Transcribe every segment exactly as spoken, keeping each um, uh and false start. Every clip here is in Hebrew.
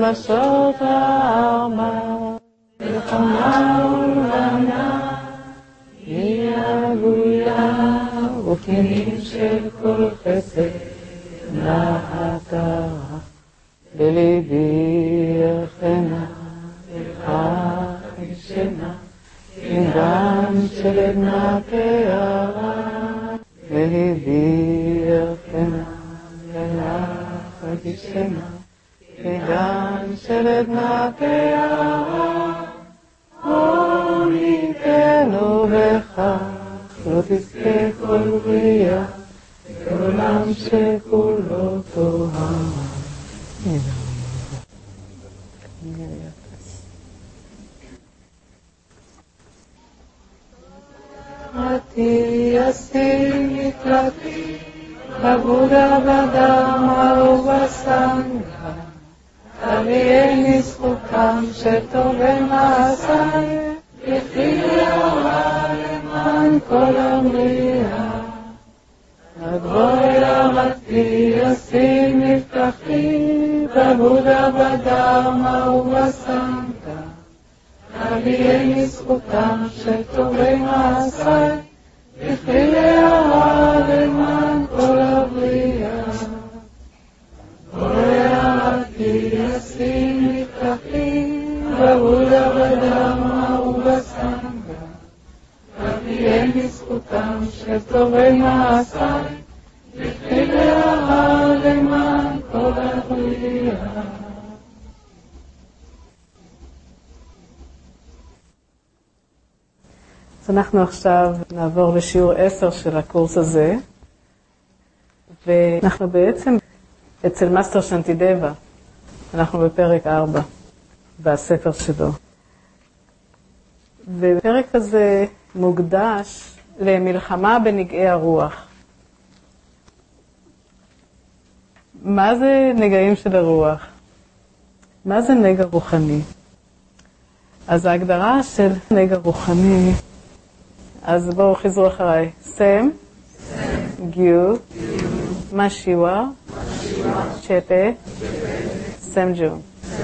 נפשות הארמה, וחמה ולנה, היא הגויה, ופנינים של כל חסד, נעתה, בליבי יחנה, לך ישנה, עידן של עדנה תארה, בליבי יחנה, לך ישנה, עידן של עדנה תארה, עוניתנו בך, לא תזכה כל בריאה, עולם שכולו תוהה. עתי אסים מקלטי, בבודה בדמה ובסנגה, תביאני זכותם שטובי מעשי, בכי להורה למען כל הבריאה. הדבוי עתי אסים נפתחי, בבודה בדמה ובסנגה, תביאני זכותם שטובי מעשי, בכי להורה למען כל הבריאה. עתי אסים נפתחי, בבודה בדמה ובסנגה, תביאני זכותם של טובי מעשי, בכי להורה למען כל הבריאה. אז אנחנו עכשיו נעבור לשיעור עשר של הקורס הזה, ואנחנו בעצם אצל מאסטר שנטידבה, אנחנו בפרק ארבע בספר שלו. והפרק הזה מוקדש למלחמה בנגעי הרוח. מה זה נגעים של הרוח? מה זה נגע רוחני? אז ההגדרה של נגע רוחני, אז בואו חזרו אחריי. סם, גיו, משיווה, צ'פה, סם-ג'ו.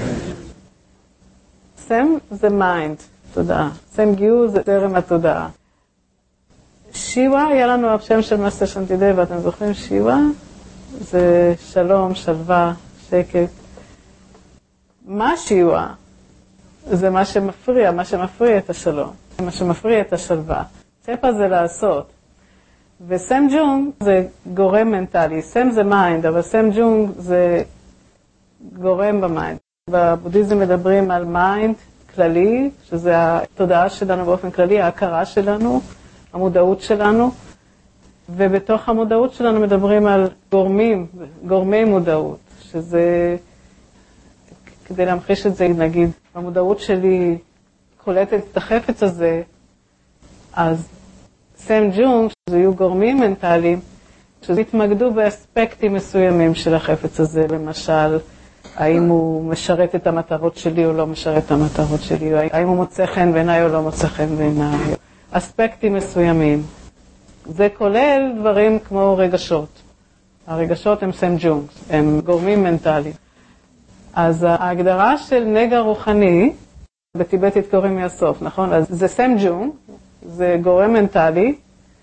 סם זה מיינד, תודעה. סם גיו זה זרם התודעה. שיווה, היה לנו השם של מאסטר שנטידבה, אתם זוכרים שיווה? זה שלום, שלווה, שקט. מה שיווה? זה מה שמפריע, מה שמפריע את השלום, מה שמפריע את השלווה. צ'פה זה לעשות. וסם ג'ונג זה גורם מנטלי. סם זה מיינד, אבל סם ג'ונג זה גורם במיינד. בבודהיזם מדברים על מיינד כללי, שזה התודעה שלנו באופן כללי, ההכרה שלנו, המודעות שלנו, ובתוך המודעות שלנו מדברים על גורמים, גורמי מודעות, שזה, כדי להמחיש את זה, נגיד, המודעות שלי קולטת את החפץ הזה, אז סם ג'ונג, שזה יהיו גורמים מנטליים, שזה יתמקדו באספקטים מסוימים של החפץ הזה, למשל, האם הוא משרת את המטרות שלי או לא משרת את המטרות שלי, האם הוא מוצא חן בעיניי או לא מוצא חן בעיניי, אספקטים מסוימים. זה כולל דברים כמו רגשות. הרגשות הם סם ג'ונג, הם גורמים מנטליים. אז ההגדרה של נגע רוחני, בטיבטית קוראים מהסוף, נכון? אז זה סם ג'ונג, זה גורם מנטלי,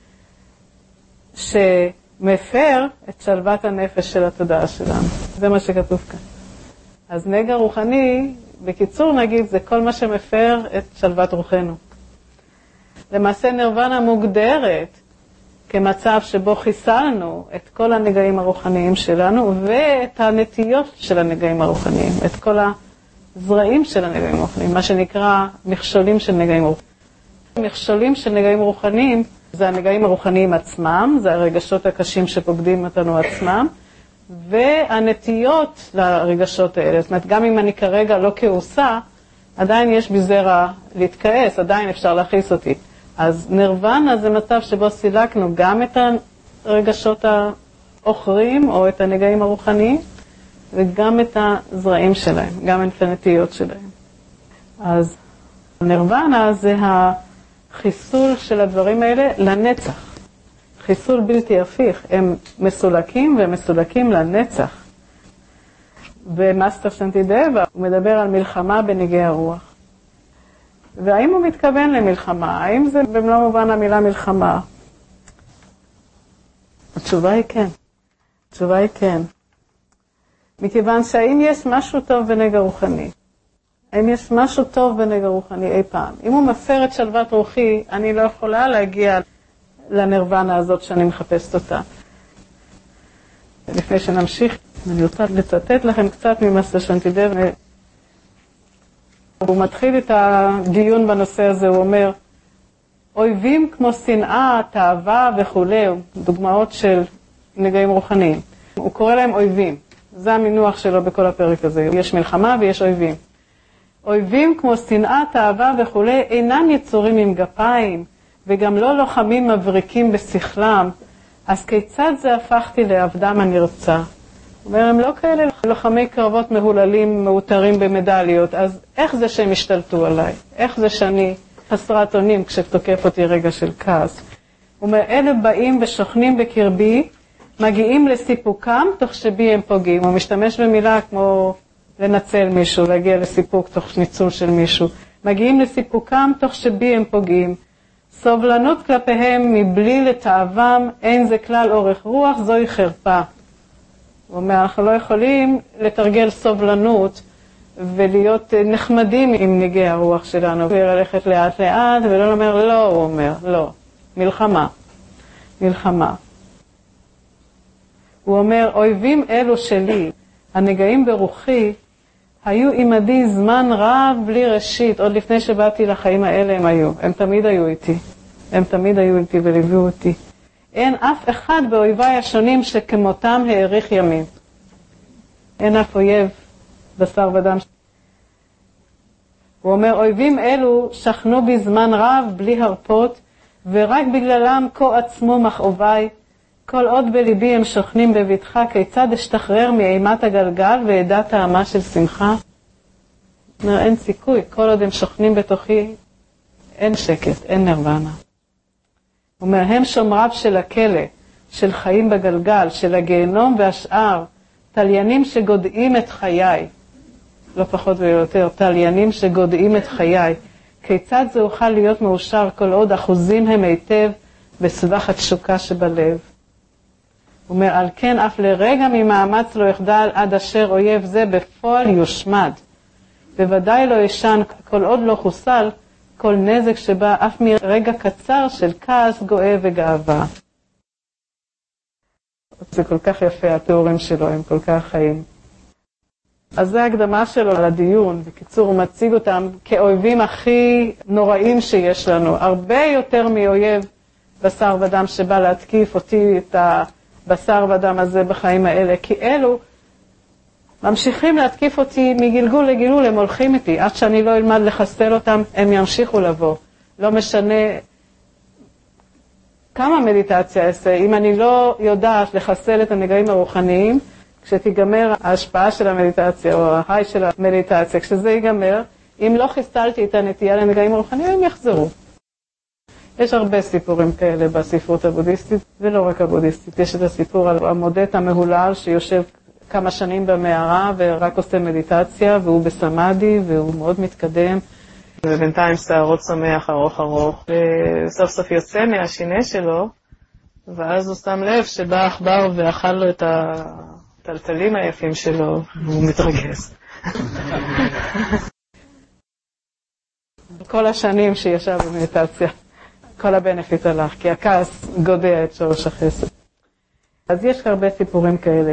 שמפר את שלוות הנפש של התודעה שלנו. זה מה שכתוב כאן. אז נגע רוחני, בקיצור נגיד, זה כל מה שמפר את שלוות רוחנו. למעשה נירוונה מוגדרת כמצב שבו חיסלנו את כל הנגעים הרוחניים שלנו, ואת הנטיות של הנגעים הרוחניים, את כל הזרעים של הנגעים הרוחניים, מה שנקרא מכשולים של נגעים רוחניים. מכשולים של נגעים רוחניים, זה הנגעים הרוחניים עצמם, זה הרגשות הקשים שפוקדים אותנו עצמם, והנטיות לרגשות האלה. זאת אומרת, גם אם אני כרגע לא כעוסה, עדיין יש בי זרע להתכעס, עדיין אפשר להכעיס אותי. אז נירוונה זה מצב שבו סילקנו גם את הרגשות האוכרים, או את הנגעים הרוחניים, וגם את הזרעים שלהם, גם את הנטיות שלהם. אז נירוונה זה החיסול של הדברים האלה לנצח. חיסול בלתי הפיך, הם מסולקים והם מסולקים לנצח. במאסטר שנטידבה הוא מדבר על מלחמה בנגעי הרוח. והאם הוא מתכוון למלחמה? האם זה במלוא מובן המילה מלחמה? התשובה היא כן. התשובה היא כן. מכיוון שהאם יש משהו טוב בנגע רוחני? האם יש משהו טוב בנגע רוחני אי פעם? אם הוא מפר את שלוות רוחי, אני לא יכולה להגיע לנירוונה הזאת שאני מחפשת אותה. לפני שנמשיך, אני רוצה לצטט לכם קצת ממאסטר שנטידבה. הוא מתחיל את הדיון בנושא הזה, הוא אומר, אויבים כמו שנאה, תאווה וכו', דוגמאות של נגעים רוחניים. הוא קורא להם אויבים. זה המינוח שלו בכל הפרק הזה. יש מלחמה ויש אויבים. אויבים כמו שנאה, תאווה וכו' אינם יצורים עם גפיים, וגם לא לוחמים מבריקים בשכלם. אז כיצד זה הפכתי לעבדם הנרצה? הוא אומר, הם לא כאלה לוחמי קרבות מהוללים, מאותרים במדליות, אז איך זה שהם השתלטו עליי? איך זה שאני חסרת אונים כשתוקף אותי רגע של כעס? הוא אומר, אלה באים ושוכנים בקרבי, מגיעים לסיפוקם תוך שבי הם פוגעים. הוא משתמש במילה כמו לנצל מישהו, להגיע לסיפוק תוך ניצול של מישהו. מגיעים לסיפוקם תוך שבי הם פוגעים. סובלנות כלפיהם מבלי לתאוום, אין זה כלל אורך רוח, זוהי חרפה. הוא אומר, אנחנו לא יכולים לתרגל סובלנות ולהיות נחמדים עם נגעי הרוח שלנו, וללכת לאט לאט, ולא אומר, לא, הוא אומר, לא. מלחמה. מלחמה. הוא אומר, אויבים אלו שלי, הנגעים ברוחי, היו עימדי זמן רב בלי ראשית, עוד לפני שבאתי לחיים האלה הם היו. הם תמיד היו איתי. הם תמיד היו איתי וליוו אותי. אין אף אחד באויביי השונים שכמותם האריך ימים. אין אף אויב בשר ודם. הוא אומר, אויבים אלו שכנו בזמן רב בלי הרפות, ורק בגללם כה עצמו מכאוביי, כל עוד בליבי הם שוכנים בביתך, כיצד אשתחרר מאימת הגלגל ועדה טעמה של שמחה? אומר, אין סיכוי, כל עוד הם שוכנים בתוכי, אין שקט, אין נירוונה. הוא אומר, הם שומריו של הכלא, של חיים בגלגל, של הגיהנום והשאר, תליינים שגודעים את חיי, לא פחות ויותר, תליינים שגודעים את חיי. כיצד זה אוכל להיות מאושר כל עוד אחוזים הם היטב בסבך התשוקה שבלב? הוא אומר, על כן אף לרגע ממאמץ לא יחדל עד אשר אויב זה בפועל יושמד. בוודאי לא ישן כל עוד לא חוסל כל נזק שבא אף מרגע קצר של כעס, גואה וגאווה. זה כל כך יפה, התיאורים שלו הם כל כך חיים. אז זה ההקדמה שלו לדיון. בקיצור, הוא מציג אותם כאויבים הכי נוראים שיש לנו. הרבה יותר מאויב בשר ודם שבא להתקיף אותי את הבשר ודם הזה בחיים האלה. כי אלו ממשיכים להתקיף אותי מגלגול לגלגול, הם הולכים איתי. עד שאני לא אלמד לחסל אותם, הם ימשיכו לבוא. לא משנה כמה מדיטציה אעשה. אם אני לא יודעת לחסל את הנגעים הרוחניים, כשתיגמר ההשפעה של המדיטציה או ההיי של המדיטציה, כשזה ייגמר, אם לא חיסלתי את הנטייה לנגעים הרוחניים, הם יחזרו. יש הרבה סיפורים כאלה בספרות הבודהיסטית, ולא רק הבודהיסטית. יש את הסיפור על המודט המהולל שיושב כמה שנים במערה ורק עושה מדיטציה, והוא בסמאדי והוא מאוד מתקדם. ובינתיים שערות שמח ארוך ארוך, וסוף סוף יוצא מהשינה שלו, ואז הוא שם לב שבא עכבר ואכל לו את הטלטלים היפים שלו, והוא מתרגש. כל השנים שישב במדיטציה, כל הבנפיט הלך, כי הכעס גודע את שורש החסד. אז יש הרבה סיפורים כאלה.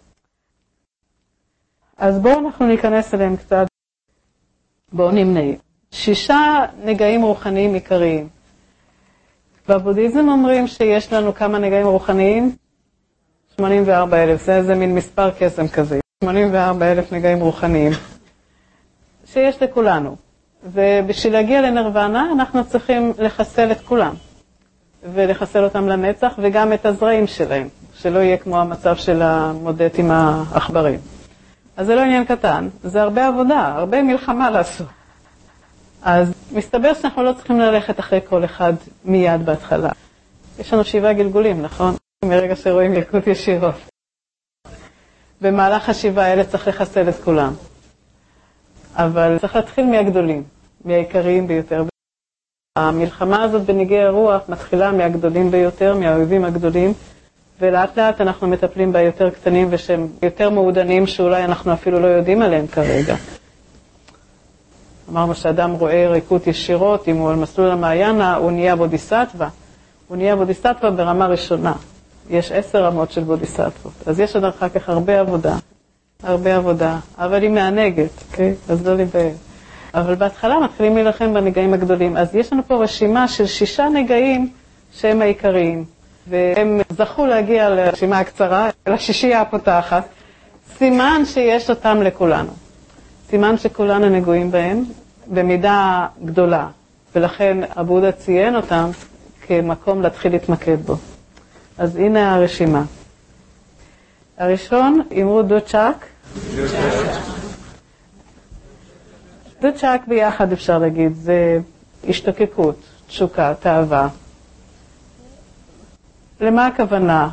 אז בואו אנחנו ניכנס אליהם קצת. בואו נמנה. שישה נגעים רוחניים עיקריים. בבודהיזם אומרים שיש לנו כמה נגעים רוחניים? שמונים וארבעה אלף, זה איזה מין מספר קסם כזה. שמונים וארבעה אלף נגעים רוחניים. שיש לכולנו. ובשביל להגיע לנירוונה אנחנו צריכים לחסל את כולם. ולחסל אותם לנצח וגם את הזרעים שלהם. שלא יהיה כמו המצב של המודט עם העכברים. אז זה לא עניין קטן, זה הרבה עבודה, הרבה מלחמה לעשות. אז מסתבר שאנחנו לא צריכים ללכת אחרי כל אחד מיד בהתחלה. יש לנו שבעה גלגולים, נכון? מרגע שרואים ילקוט ישירות. במהלך השבעה האלה צריך לחסל את כולם. אבל צריך להתחיל מהגדולים, מהעיקריים ביותר. המלחמה הזאת בנגעי הרוח מתחילה מהגדולים ביותר, מהאויבים הגדולים, ולאט לאט אנחנו מטפלים ביותר קטנים ושהם יותר מעודנים שאולי אנחנו אפילו לא יודעים עליהם כרגע. אמרנו שאדם רואה ריקות ישירות, אם הוא על מסלול המעיינה, הוא נהיה בודיסטווה. הוא נהיה בודיסטווה ברמה ראשונה. יש עשר רמות של בודיסטוות. אז יש עוד אחר כך הרבה עבודה. הרבה עבודה. אבל היא מענגת, אוקיי? אז לא להיבהל. אבל בהתחלה מתחילים להילחם בנגעים הגדולים. אז יש לנו פה רשימה של שישה נגעים שהם העיקריים. והם זכו להגיע לרשימה הקצרה, לשישייה הפותחת. סימן שיש אותם לכולנו. סימן שכולנו נגועים בהם במידה גדולה. ולכן הבודה ציין אותם כמקום להתחיל להתמקד בו. אז הנה הרשימה. הראשון, אמרו דוצ'ק. דוצ'ק ביחד אפשר להגיד, זה השתוקקות, תשוקה, תאווה. למה הכוונה?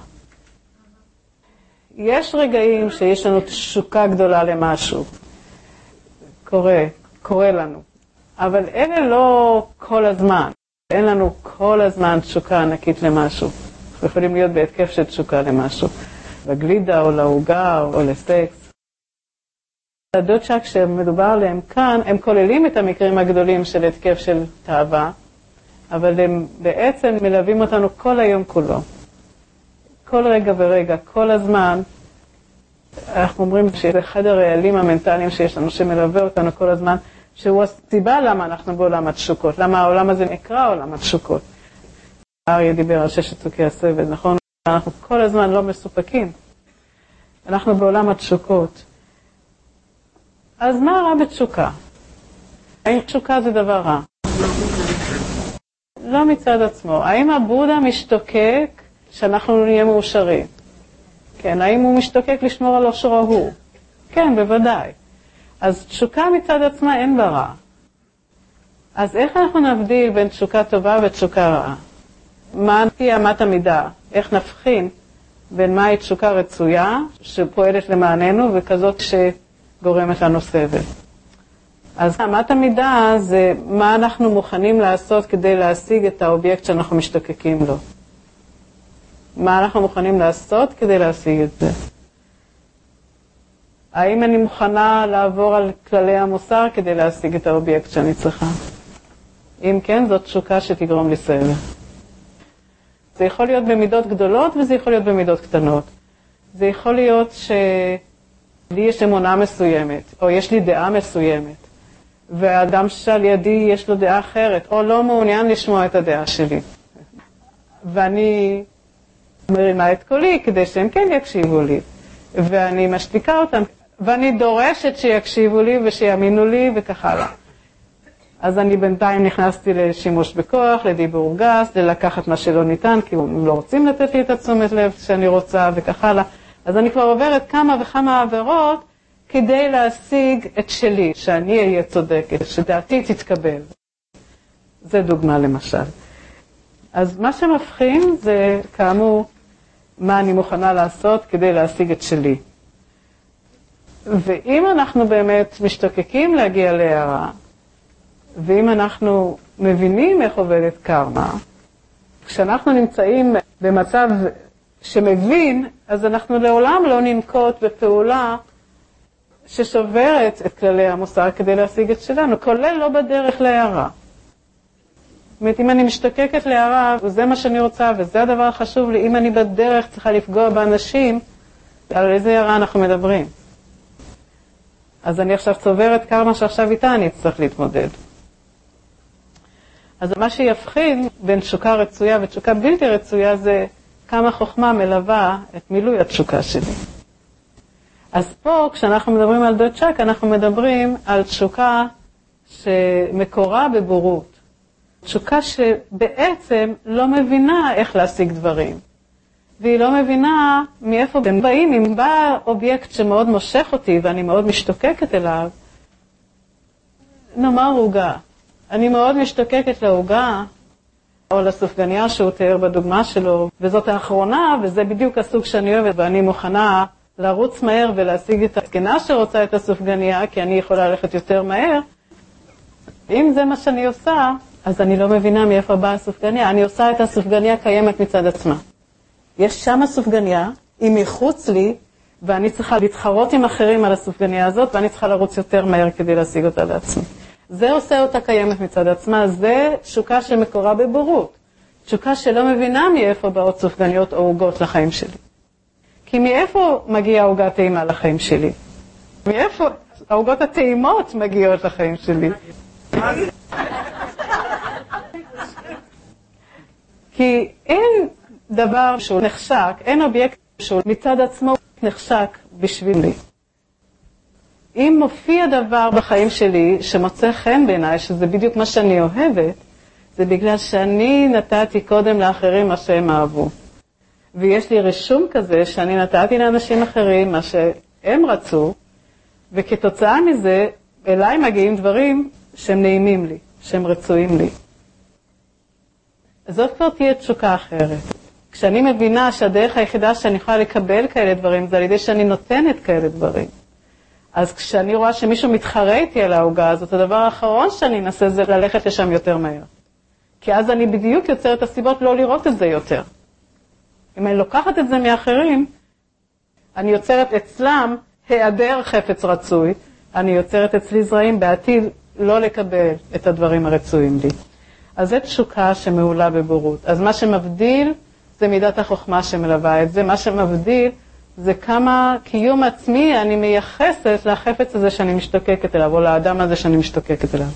יש רגעים שיש לנו תשוקה גדולה למשהו. קורה, קורה לנו. אבל אלה לא כל הזמן. אין לנו כל הזמן תשוקה ענקית למשהו. אנחנו יכולים להיות בהתקף של תשוקה למשהו. לגלידה או להוגה או לסקס. הדוצ'ק שמדובר עליהם כאן, הם כוללים את המקרים הגדולים של התקף של תאווה, אבל הם בעצם מלווים אותנו כל היום כולו. כל רגע ורגע, כל הזמן, אנחנו אומרים שזה אחד הרעלים המנטליים שיש לנו, שמלווה אותנו כל הזמן, שהוא הסיבה למה אנחנו בעולם התשוקות, למה העולם הזה נקרא עולם התשוקות. אריה דיבר על ששת סוגי הסבל, נכון? אנחנו כל הזמן לא מסופקים. אנחנו בעולם התשוקות. אז מה רע בתשוקה? האם תשוקה זה דבר רע? לא מצד עצמו. האם הבודה משתוקק שאנחנו נהיה מאושרים? כן, האם הוא משתוקק לשמור על אושרו הוא? כן, בוודאי. אז תשוקה מצד עצמה אין בה רע. אז איך אנחנו נבדיל בין תשוקה טובה ותשוקה רעה? מה תהיה אמת המידה? איך נבחין בין מהי תשוקה רצויה שפועלת למעננו וכזאת שגורמת לנו סבל? אז אמת המידה זה מה אנחנו מוכנים לעשות כדי להשיג את האובייקט שאנחנו משתוקקים לו. מה אנחנו מוכנים לעשות כדי להשיג את זה? האם אני מוכנה לעבור על כללי המוסר כדי להשיג את האובייקט שאני צריכה? אם כן, זאת תשוקה שתגרום לי סבל. זה יכול להיות במידות גדולות וזה יכול להיות במידות קטנות. זה יכול להיות שלי יש אמונה מסוימת, או יש לי דעה מסוימת, והאדם שעל ידי יש לו דעה אחרת, או לא מעוניין לשמוע את הדעה שלי. ואני מרימה את קולי כדי שהם כן יקשיבו לי, ואני משתיקה אותם, ואני דורשת שיקשיבו לי ושיאמינו לי וכך הלאה. אז אני בינתיים נכנסתי לשימוש בכוח, לדיבור גס, ללקחת מה שלא ניתן, כי הם לא רוצים לתת לי את התשומת לב שאני רוצה וכך הלאה. אז אני כבר עוברת כמה וכמה עבירות כדי להשיג את שלי, שאני אהיה צודקת, שדעתי תתקבל. זה דוגמה למשל. אז מה שמבחין זה כאמור מה אני מוכנה לעשות כדי להשיג את שלי. ואם אנחנו באמת משתוקקים להגיע להערה, ואם אנחנו מבינים איך עובדת קרמה, כשאנחנו נמצאים במצב שמבין, אז אנחנו לעולם לא ננקוט בפעולה ששוברת את כללי המוסר כדי להשיג את שלנו, כולל לא בדרך להערה. זאת אומרת, אם אני משתוקקת להערה, וזה מה שאני רוצה, וזה הדבר החשוב לי, אם אני בדרך צריכה לפגוע באנשים, על איזה הערה אנחנו מדברים? אז אני עכשיו צוברת קרמה שעכשיו איתה אני צריך להתמודד. אז מה שיבחין בין תשוקה רצויה ותשוקה בלתי רצויה זה כמה חוכמה מלווה את מילוי התשוקה שלי. אז פה כשאנחנו מדברים על דוצ'ק אנחנו מדברים על תשוקה שמקורה בבורות. תשוקה שבעצם לא מבינה איך להשיג דברים. והיא לא מבינה מאיפה הם באים. אם בא אובייקט שמאוד מושך אותי ואני מאוד משתוקקת אליו, נאמר הוגה. אני מאוד משתוקקת להוגה, או לסופגניה שהוא תיאר בדוגמה שלו, וזאת האחרונה, וזה בדיוק הסוג שאני אוהבת, ואני מוכנה לרוץ מהר ולהשיג את הזקנה שרוצה את הסופגניה, כי אני יכולה ללכת יותר מהר. אם זה מה שאני עושה, אז אני לא מבינה מאיפה באה הסופגניה. אני עושה את הסופגניה קיימת מצד עצמה. יש שם הסופגניה, היא מחוץ לי, ואני צריכה להתחרות עם אחרים על הסופגניה הזאת, ואני צריכה לרוץ יותר מהר כדי להשיג אותה לעצמי. זה עושה אותה קיימת מצד עצמה, זה תשוקה שמקורה בבורות. תשוקה שלא מבינה מאיפה באות סופגניות או עוגות לחיים שלי. כי מאיפה מגיעה עוגה טעימה לחיים שלי? מאיפה העוגות הטעימות מגיעות לחיים שלי? כי אין דבר שהוא נחשק, אין אובייקט שהוא מצד עצמו נחשק בשבילי. אם מופיע דבר בחיים שלי שמוצא חן בעיניי, שזה בדיוק מה שאני אוהבת, זה בגלל שאני נתתי קודם לאחרים מה שהם אהבו. ויש לי רישום כזה שאני נתתי לאנשים אחרים מה שהם רצו, וכתוצאה מזה אליי מגיעים דברים שהם נעימים לי, שהם רצויים לי. זאת כבר תהיה תשוקה אחרת. כשאני מבינה שהדרך היחידה שאני יכולה לקבל כאלה דברים, זה על ידי שאני נותנת כאלה דברים. אז כשאני רואה שמישהו מתחרה איתי על ההוגה הזאת, הדבר האחרון שאני אנסה זה ללכת לשם יותר מהר. כי אז אני בדיוק יוצרת את הסיבות לא לראות את זה יותר. אם אני לוקחת את זה מאחרים, אני יוצרת אצלם היעדר חפץ רצוי, אני יוצרת אצלי זרעים בעתיד לא לקבל את הדברים הרצויים לי. אז זו תשוקה שמעולה בבורות. אז מה שמבדיל זה מידת החוכמה שמלווה את זה. מה שמבדיל זה כמה קיום עצמי אני מייחסת לחפץ הזה שאני משתוקקת אליו, או לאדם הזה שאני משתוקקת אליו.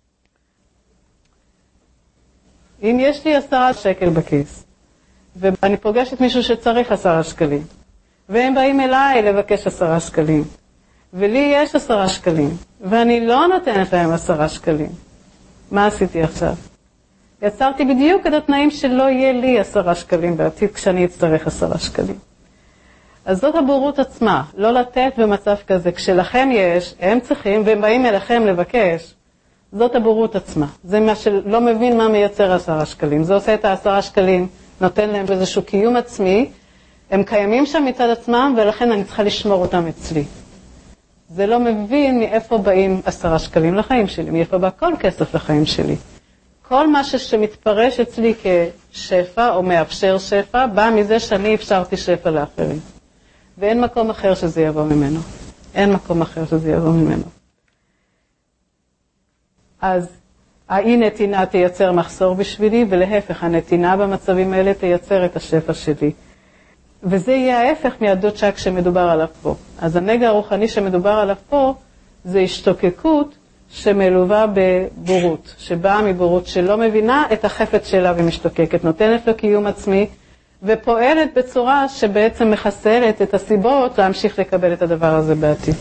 אם יש לי עשרה שקל בכיס, ואני פוגשת מישהו שצריך עשרה שקלים, והם באים אליי לבקש עשרה שקלים, ולי יש עשרה שקלים, ואני לא נותנת להם עשרה שקלים, מה עשיתי עכשיו? יצרתי בדיוק את התנאים שלא יהיה לי עשרה שקלים בעתיד כשאני אצטרך עשרה שקלים. אז זאת הבורות עצמה, לא לתת במצב כזה. כשלכם יש, הם צריכים, והם באים אליכם לבקש, זאת הבורות עצמה. זה מה שלא מבין מה מייצר עשרה שקלים. זה עושה את העשרה שקלים, נותן להם איזשהו קיום עצמי, הם קיימים שם מצד עצמם, ולכן אני צריכה לשמור אותם אצלי. זה לא מבין מאיפה באים עשרה שקלים לחיים שלי, מאיפה בא כל כסף לחיים שלי. כל משהו שמתפרש אצלי כשפע או מאפשר שפע, בא מזה שאני אפשרתי שפע לאחרים. ואין מקום אחר שזה יבוא ממנו. אין מקום אחר שזה יבוא ממנו. אז האי נתינה תייצר מחסור בשבילי, ולהפך, הנתינה במצבים האלה תייצר את השפע שלי. וזה יהיה ההפך מהדוצ'ק שמדובר עליו פה. אז הנגע הרוחני שמדובר עליו פה, זה השתוקקות שמלווה בבורות, שבאה מבורות שלא מבינה את החפץ שלה ומשתוקקת, נותנת לו קיום עצמי, ופועלת בצורה שבעצם מחסלת את הסיבות להמשיך לקבל את הדבר הזה בעתיד.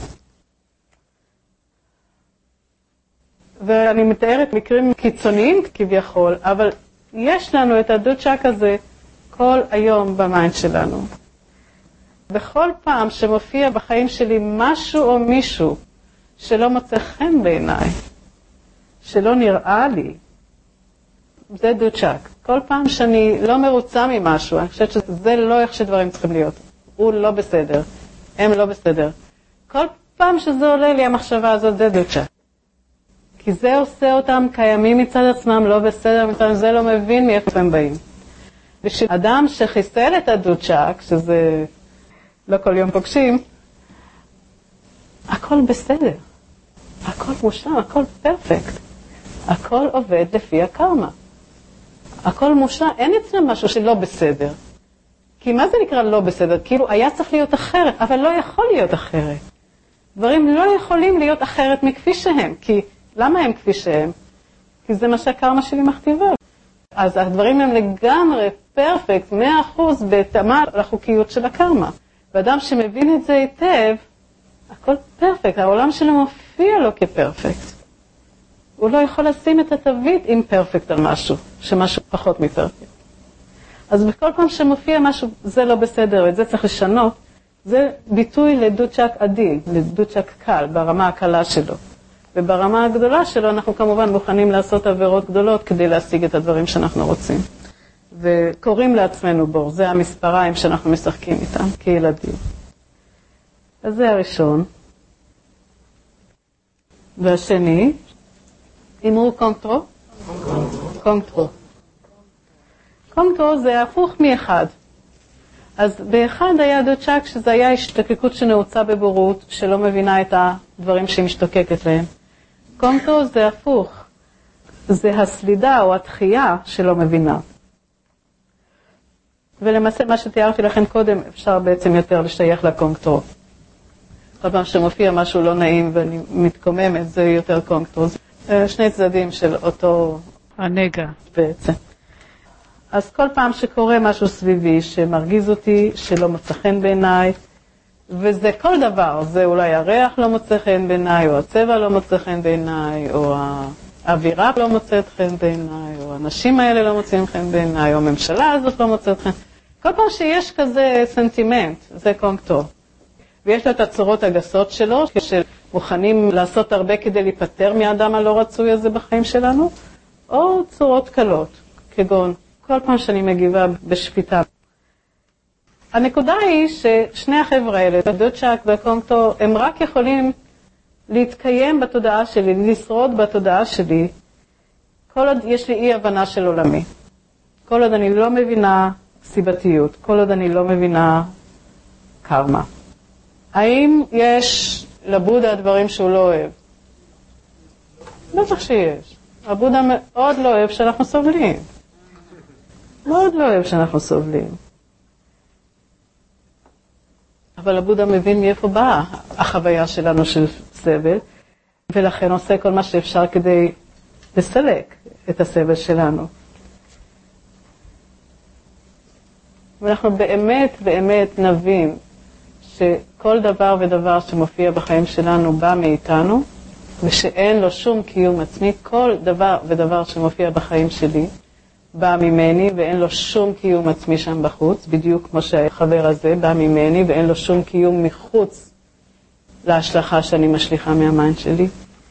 ואני מתארת מקרים קיצוניים כביכול, אבל יש לנו את הדוצ'ק הזה כל היום במיינד שלנו. בכל פעם שמופיע בחיים שלי משהו או מישהו שלא מוצא חן בעיניי, שלא נראה לי, זה דוצ'ק. כל פעם שאני לא מרוצה ממשהו, אני חושבת שזה לא איך שדברים צריכים להיות. הוא לא בסדר, הם לא בסדר. כל פעם שזה עולה לי המחשבה הזאת, זה דוצ'ק. כי זה עושה אותם קיימים מצד עצמם, לא בסדר מצד עצמם, זה לא מבין מאיפה הם באים. ושאדם שחיסל את הדוצ'ק, שזה לא כל יום פוגשים, הכל בסדר. הכל מושלם, הכל פרפקט. הכל עובד לפי הקרמה. הכל מושלם, אין אצלם משהו שלא בסדר. כי מה זה נקרא לא בסדר? כאילו היה צריך להיות אחרת, אבל לא יכול להיות אחרת. דברים לא יכולים להיות אחרת מכפי שהם. כי למה הם כפי שהם? כי זה מה שהקרמה שלי מכתיבה. אז הדברים הם לגמרי פרפקט, מאה אחוז בהתאמה לחוקיות של הקרמה. ואדם שמבין את זה היטב, הכל פרפקט, העולם שלו מופיע לו כפרפקט. הוא לא יכול לשים את התווית עם פרפקט על משהו, שמשהו פחות מפרפקט. אז בכל פעם שמופיע משהו, זה לא בסדר, את זה צריך לשנות, זה ביטוי לדוצ'ק עדין, לדוצ'ק קל, ברמה הקלה שלו. וברמה הגדולה שלו אנחנו כמובן מוכנים לעשות עבירות גדולות כדי להשיג את הדברים שאנחנו רוצים. וקוראים לעצמנו בור, זה המספריים שאנחנו משחקים איתם כילדים. אז זה הראשון. והשני, אמרו קונטרו? קונטרו. קונטרו זה הפוך מאחד. אז באחד היה דוצ'ק שזה היה השתוקקות שנעוצה בבורות, שלא מבינה את הדברים שהיא משתוקקת להם. קונטרו זה הפוך. זה הסלידה או התחייה שלא מבינה. ולמעשה מה שתיארתי לכם קודם אפשר בעצם יותר לשייך לקונטרו. כל פעם שמופיע משהו לא נעים ואני מתקוממת, זה יותר קונטרו. שני צדדים של אותו הנגע בעצם. אז כל פעם שקורה משהו סביבי שמרגיז אותי, שלא מוצא חן בעיניי, וזה כל דבר, זה אולי הריח לא מוצא חן בעיניי, או הצבע לא מוצא חן בעיניי, או האווירה לא מוצאת חן בעיניי, או האנשים האלה לא מוצאים חן בעיניי, או הממשלה הזאת לא מוצאת חן. כל פעם שיש כזה סנטימנט, זה קונטרו. ויש לו את הצורות הגסות שלו, שמוכנים לעשות הרבה כדי להיפטר מהאדם הלא רצוי הזה בחיים שלנו, או צורות קלות, כגון כל פעם שאני מגיבה בשפיטה. הנקודה היא ששני החבר'ה האלה, דוצ'ק והקונטרו, הם רק יכולים להתקיים בתודעה שלי, לשרוד בתודעה שלי, כל עוד יש לי אי הבנה של עולמי. כל עוד אני לא מבינה סיבתיות, כל עוד אני לא מבינה קרמה. האם יש לבודה דברים שהוא לא אוהב? בטח שיש. הבודה מאוד לא אוהב שאנחנו סובלים. מאוד לא אוהב שאנחנו סובלים. אבל הבודה מבין מאיפה באה החוויה שלנו של סבל, ולכן עושה כל מה שאפשר כדי לסלק את הסבל שלנו. ואנחנו באמת באמת נבין שכל דבר ודבר שמופיע בחיים שלנו בא מאיתנו, ושאין לו שום קיום עצמי. כל דבר ודבר שמופיע בחיים שלי בא ממני, ואין לו שום קיום עצמי שם בחוץ, בדיוק כמו שהחבר הזה בא ממני, ואין לו שום קיום מחוץ להשלכה שאני משליחה מהמיינד שלי.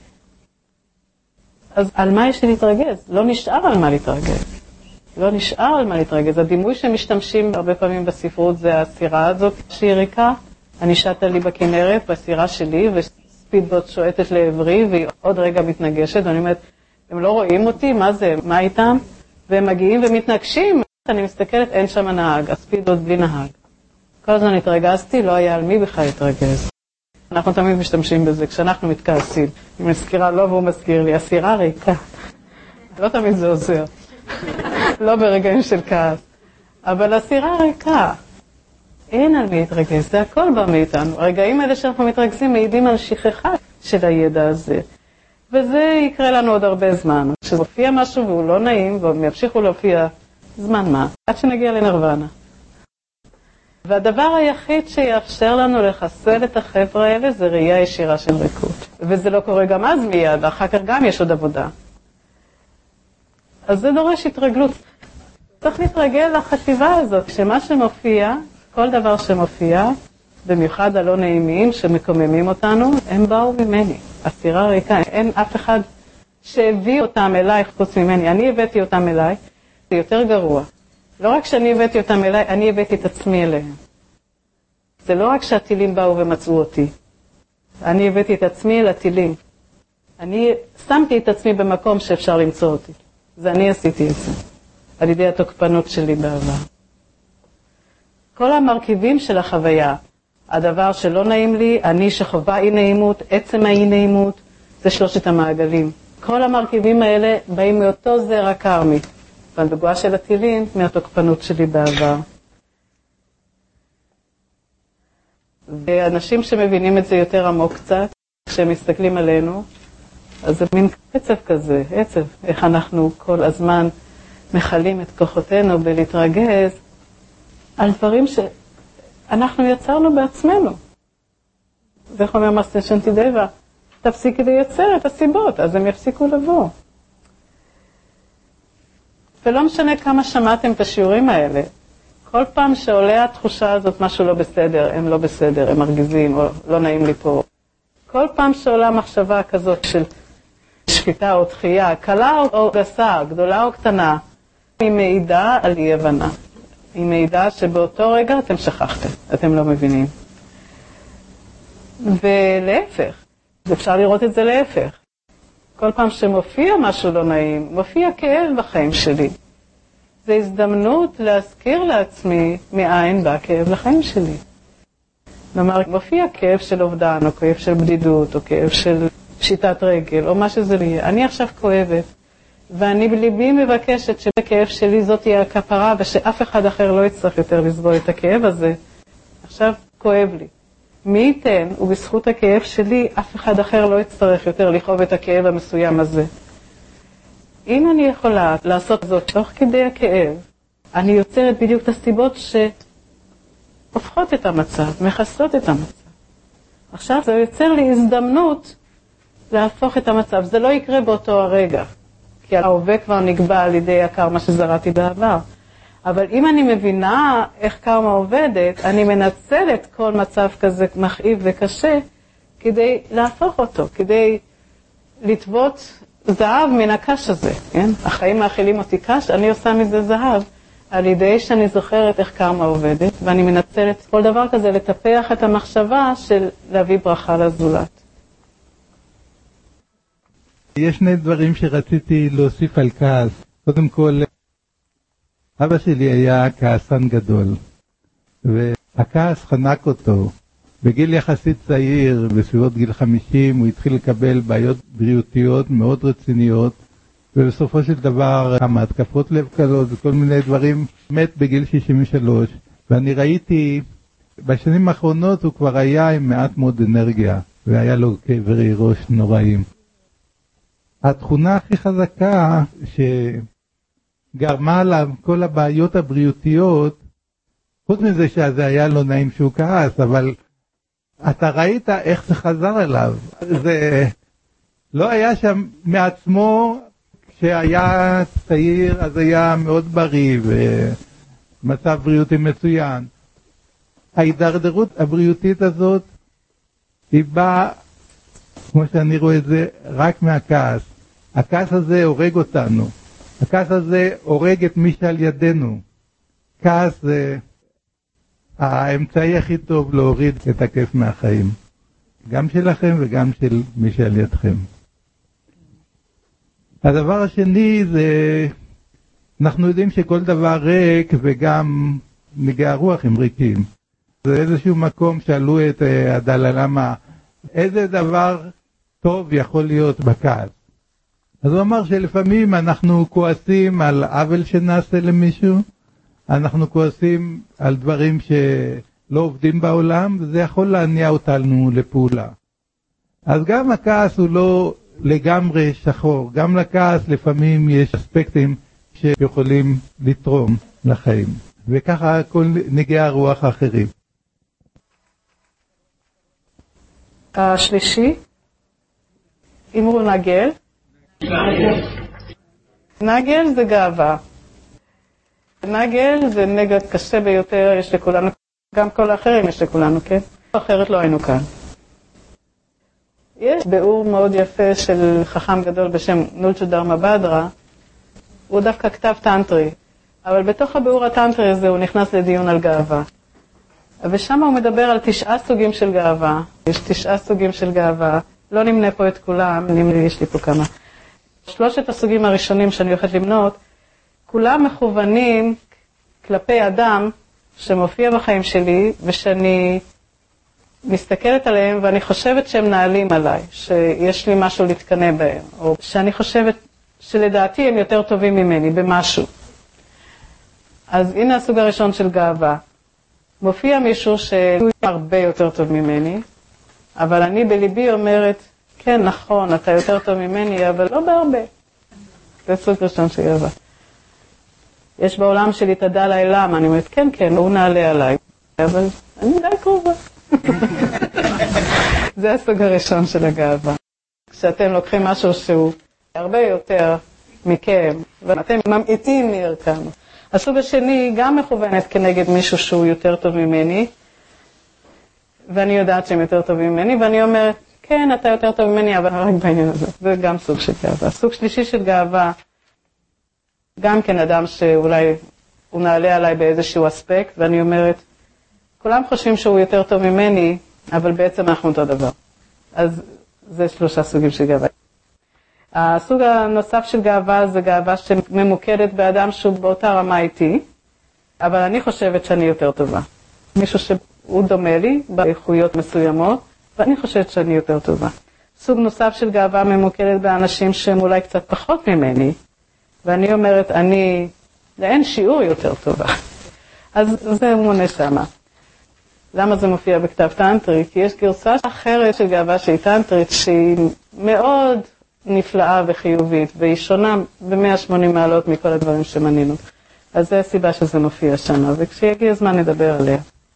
אז על מה יש לי להתרגז? לא נשאר על מה להתרגז. לא נשאר על מה להתרגז. הדימוי שמשתמשים הרבה פעמים בספרות זה הסירה הזאת שהיא ריקה. אני שטה לי בכנרת בסירה שלי, וספידבוט שואטת לעברי, והיא עוד רגע מתנגשת, ואני אומרת, הם לא רואים אותי? מה זה? מה איתם? והם מגיעים ומתנגשים. אני מסתכלת, אין שם נהג, הספידבוט בלי נהג. כל הזמן התרגזתי, לא היה על מי בכלל להתרגז. אנחנו תמיד משתמשים בזה, כשאנחנו מתכעסים. היא מזכירה לו והוא מזכיר לי, הסירה ריקה. לא תמיד זה עוזר. לא ברגעים של כעס. אבל הסירה ריקה. אין על מי להתרגז, זה הכל בא מאיתנו. הרגעים האלה שאנחנו מתרגזים מעידים על שכחה של הידע הזה. וזה יקרה לנו עוד הרבה זמן. כשמופיע משהו והוא לא נעים, והם ימשיכו להופיע זמן מה, עד שנגיע לנרוונה. והדבר היחיד שיאפשר לנו לחסל את החבר'ה האלה זה ראייה ישירה של ריקות. וזה לא קורה גם אז מיד, אחר כך גם יש עוד עבודה. אז זה דורש התרגלות. צריך להתרגל לחשיבה הזאת, שמה שמופיע, כל דבר שמופיע, במיוחד הלא נעימים שמקוממים אותנו, הם באו ממני. הסירה ריקה, אין אף אחד שהביא אותם אליי חוץ ממני. אני הבאתי אותם אליי, זה יותר גרוע. לא רק שאני הבאתי אותם אליי, אני הבאתי את עצמי אליהם. זה לא רק שהטילים באו ומצאו אותי. אני הבאתי את עצמי אל הטילים. אני שמתי את עצמי במקום שאפשר למצוא אותי. זה אני עשיתי את זה, על ידי התוקפנות שלי בעבר. כל המרכיבים של החוויה, הדבר שלא נעים לי, אני שחווה אי נעימות, עצם האי נעימות, זה שלושת המעגלים. כל המרכיבים האלה באים מאותו זרע קרמי, והדוגמה של הטילים מהתוקפנות שלי בעבר. ואנשים שמבינים את זה יותר עמוק קצת, כשהם מסתכלים עלינו, אז זה מין עצב כזה, עצב, איך אנחנו כל הזמן מחלים את כוחותינו בלהתרגז על דברים שאנחנו יצרנו בעצמנו. זה אומר מאסטר שנטידבה, תפסיקי לייצר את הסיבות, אז הם יפסיקו לבוא. ולא משנה כמה שמעתם את השיעורים האלה, כל פעם שעולה התחושה הזאת משהו לא בסדר, הם לא בסדר, הם מרגיזים או לא נעים לי פה. כל פעם שעולה מחשבה כזאת של שפיטה או דחייה, קלה או גסה, גדולה או קטנה, היא מעידה על אי הבנה. היא מעידה שבאותו רגע אתם שכחתם, אתם לא מבינים. ולהפך, אפשר לראות את זה להפך. כל פעם שמופיע משהו לא נעים, מופיע כאב בחיים שלי. זו הזדמנות להזכיר לעצמי מאין בא כאב לחיים שלי. כלומר, מופיע כאב של אובדן, או כאב של בדידות, או כאב של פשיטת רגל, או מה שזה יהיה. אני עכשיו כואבת, ואני בליבי מבקשת שבכאב שלי זאת תהיה הכפרה, ושאף אחד אחר לא יצטרך יותר לסבול את הכאב הזה. עכשיו כואב לי. מי ייתן, ובזכות הכאב שלי, אף אחד אחר לא יצטרך יותר לכאוב את הכאב המסוים הזה. אם אני יכולה לעשות זאת תוך כדי הכאב, אני יוצרת בדיוק את הסיבות שהופכות את המצב, מחסלות את המצב. עכשיו זה יוצר לי הזדמנות להפוך את המצב. זה לא יקרה באותו הרגע, כי ההווה כבר נקבע על ידי הקרמה שזרעתי בעבר. אבל אם אני מבינה איך קרמה עובדת, אני מנצלת כל מצב כזה מכאיב וקשה, כדי להפוך אותו, כדי לטוות זהב מן הקש הזה, כן? החיים מאכילים אותי קש, אני עושה מזה זהב, על ידי שאני זוכרת איך קרמה עובדת, ואני מנצלת כל דבר כזה לטפח את המחשבה של להביא ברכה לזולת. יש שני דברים שרציתי להוסיף על כעס. קודם כל, אבא שלי היה כעסן גדול, והכעס חנק אותו. בגיל יחסית צעיר, בסביבות גיל חמישים, הוא התחיל לקבל בעיות בריאותיות מאוד רציניות, ובסופו של דבר כמה התקפות לב קלות וכל מיני דברים, מת בגיל שישים ושלוש. ואני ראיתי, בשנים האחרונות הוא כבר היה עם מעט מאוד אנרגיה, והיה לו כאבי ראש נוראים. התכונה הכי חזקה שגרמה לה כל הבעיות הבריאותיות, חוץ מזה שזה היה לא נעים שהוא כעס, אבל אתה ראית איך זה חזר אליו. זה לא היה שם מעצמו, כשהיה צעיר אז היה מאוד בריא ומצב בריאותי מצוין. ההידרדרות הבריאותית הזאת היא באה, כמו שאני רואה את זה, רק מהכעס. הכעס הזה הורג אותנו. הכעס הזה הורג את מי שעל ידינו. כעס זה האמצעי הכי טוב להוריד את הכיף מהחיים. גם שלכם וגם של מי שעל ידכם. הדבר השני זה, אנחנו יודעים שכל דבר ריק וגם נגעי הרוח הם ריקים. זה איזשהו מקום שאלו את הדלאי לאמה, איזה דבר טוב יכול להיות בכעס. אז הוא אמר שלפעמים אנחנו כועסים על עוול שנעשה למישהו, אנחנו כועסים על דברים שלא עובדים בעולם, וזה יכול להניע אותנו לפעולה. אז גם הכעס הוא לא לגמרי שחור, גם לכעס לפעמים יש אספקטים שיכולים לתרום לחיים, וככה כל נגעי הרוח האחרים. השלישי, אמרו נגל. נגל זה גאווה. נגל זה נגע קשה ביותר, יש לכולנו, גם כל האחרים יש לכולנו, כן? אחרת לא היינו כאן. יש ביאור מאוד יפה של חכם גדול בשם נולצ'ו דרמה בדרה, הוא דווקא כתב טנטרי, אבל בתוך הביאור הטנטרי הזה הוא נכנס לדיון על גאווה. ושם הוא מדבר על תשעה סוגים של גאווה, יש תשעה סוגים של גאווה, לא נמנה פה את כולם, יש לי פה כמה. שלושת הסוגים הראשונים שאני הולכת למנות, כולם מכוונים כלפי אדם שמופיע בחיים שלי, ושאני מסתכלת עליהם ואני חושבת שהם נעלים עליי, שיש לי משהו להתקנא בהם, או שאני חושבת שלדעתי הם יותר טובים ממני במשהו. אז הנה הסוג הראשון של גאווה. מופיע מישהו שהוא הרבה יותר טוב ממני, אבל אני בליבי אומרת, כן, נכון, אתה יותר טוב ממני, אבל לא בהרבה. זה סוג ראשון של גאווה. יש בעולם שלי את הדלאי לאמה, אני אומרת, כן, כן, הוא נעלה עליי, אבל אני די קרובה. זה הסוג הראשון של הגאווה. כשאתם לוקחים משהו שהוא הרבה יותר מכם, ואתם ממעיטים מערכם. הסוג השני גם מכוונת כנגד מישהו שהוא יותר טוב ממני, ואני יודעת שהם יותר טובים ממני, ואני אומרת, כן, אתה יותר טוב ממני, אבל רק בעניין הזה. זה גם סוג של גאווה. סוג שלישי של גאווה, גם כן אדם שאולי הוא נעלה עליי באיזשהו אספקט, ואני אומרת, כולם חושבים שהוא יותר טוב ממני, אבל בעצם אנחנו אותו דבר. אז זה שלושה סוגים של גאווה. הסוג הנוסף של גאווה זה גאווה שממוקדת באדם שהוא באותה רמה איתי, אבל אני חושבת שאני יותר טובה. מישהו שהוא דומה לי באיכויות מסוימות, ואני חושבת שאני יותר טובה. סוג נוסף של גאווה ממוקדת באנשים שהם אולי קצת פחות ממני, ואני אומרת, אני לאין שיעור יותר טובה. אז זה מונה שמה. למה זה מופיע בכתב טנטרי? כי יש גרסה אחרת של גאווה שהיא טנטרית, שהיא מאוד נפלאה וחיובית, והיא שונה ב-מאה ושמונים מעלות מכל הדברים שמנינו. אז זה הסיבה שזה מופיע שמה, וכשיגיע הזמן נדבר עליה.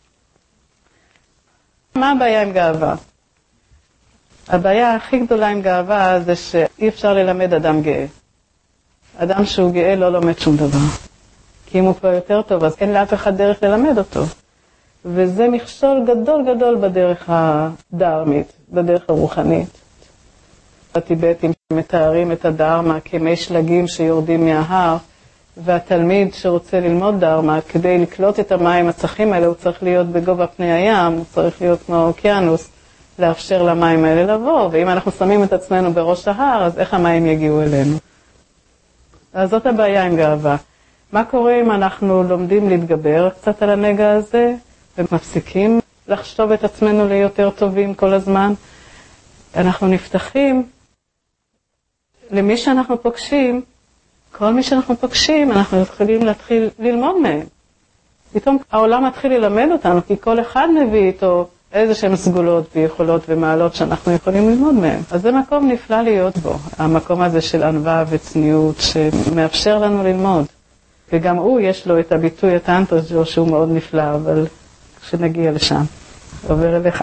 מה הבעיה עם גאווה? הבעיה הכי גדולה עם גאווה זה שאי אפשר ללמד אדם גאה. אדם שהוא גאה לא לומד שום דבר. כי אם הוא כבר יותר טוב, אז אין לאף אחד דרך ללמד אותו. וזה מכשול גדול גדול בדרך הדרמית, בדרך הרוחנית. הטיבטים מתארים את הדרמה כמי שלגים שיורדים מההר, והתלמיד שרוצה ללמוד דרמה, כדי לקלוט את המים הצחים האלה, הוא צריך להיות בגובה פני הים, הוא צריך להיות כמו אוקיינוס, לאפשר למים האלה לבוא, ואם אנחנו שמים את עצמנו בראש ההר, אז איך המים יגיעו אלינו? אז זאת הבעיה עם גאווה. מה קורה אם אנחנו לומדים להתגבר קצת על הנגע הזה, ומפסיקים לחשוב את עצמנו ליותר טובים כל הזמן? אנחנו נפתחים למי שאנחנו פוגשים, כל מי שאנחנו פוגשים, אנחנו יכולים להתחיל ללמוד מהם. פתאום העולם מתחיל ללמד אותנו, כי כל אחד מביא איתו איזה שהם סגולות ויכולות ומעלות שאנחנו יכולים ללמוד מהם. אז זה מקום נפלא להיות בו, המקום הזה של ענווה וצניעות שמאפשר לנו ללמוד. וגם הוא יש לו את הביטוי הטנטרי שלו שהוא מאוד נפלא, אבל כשנגיע לשם, עובר אליך.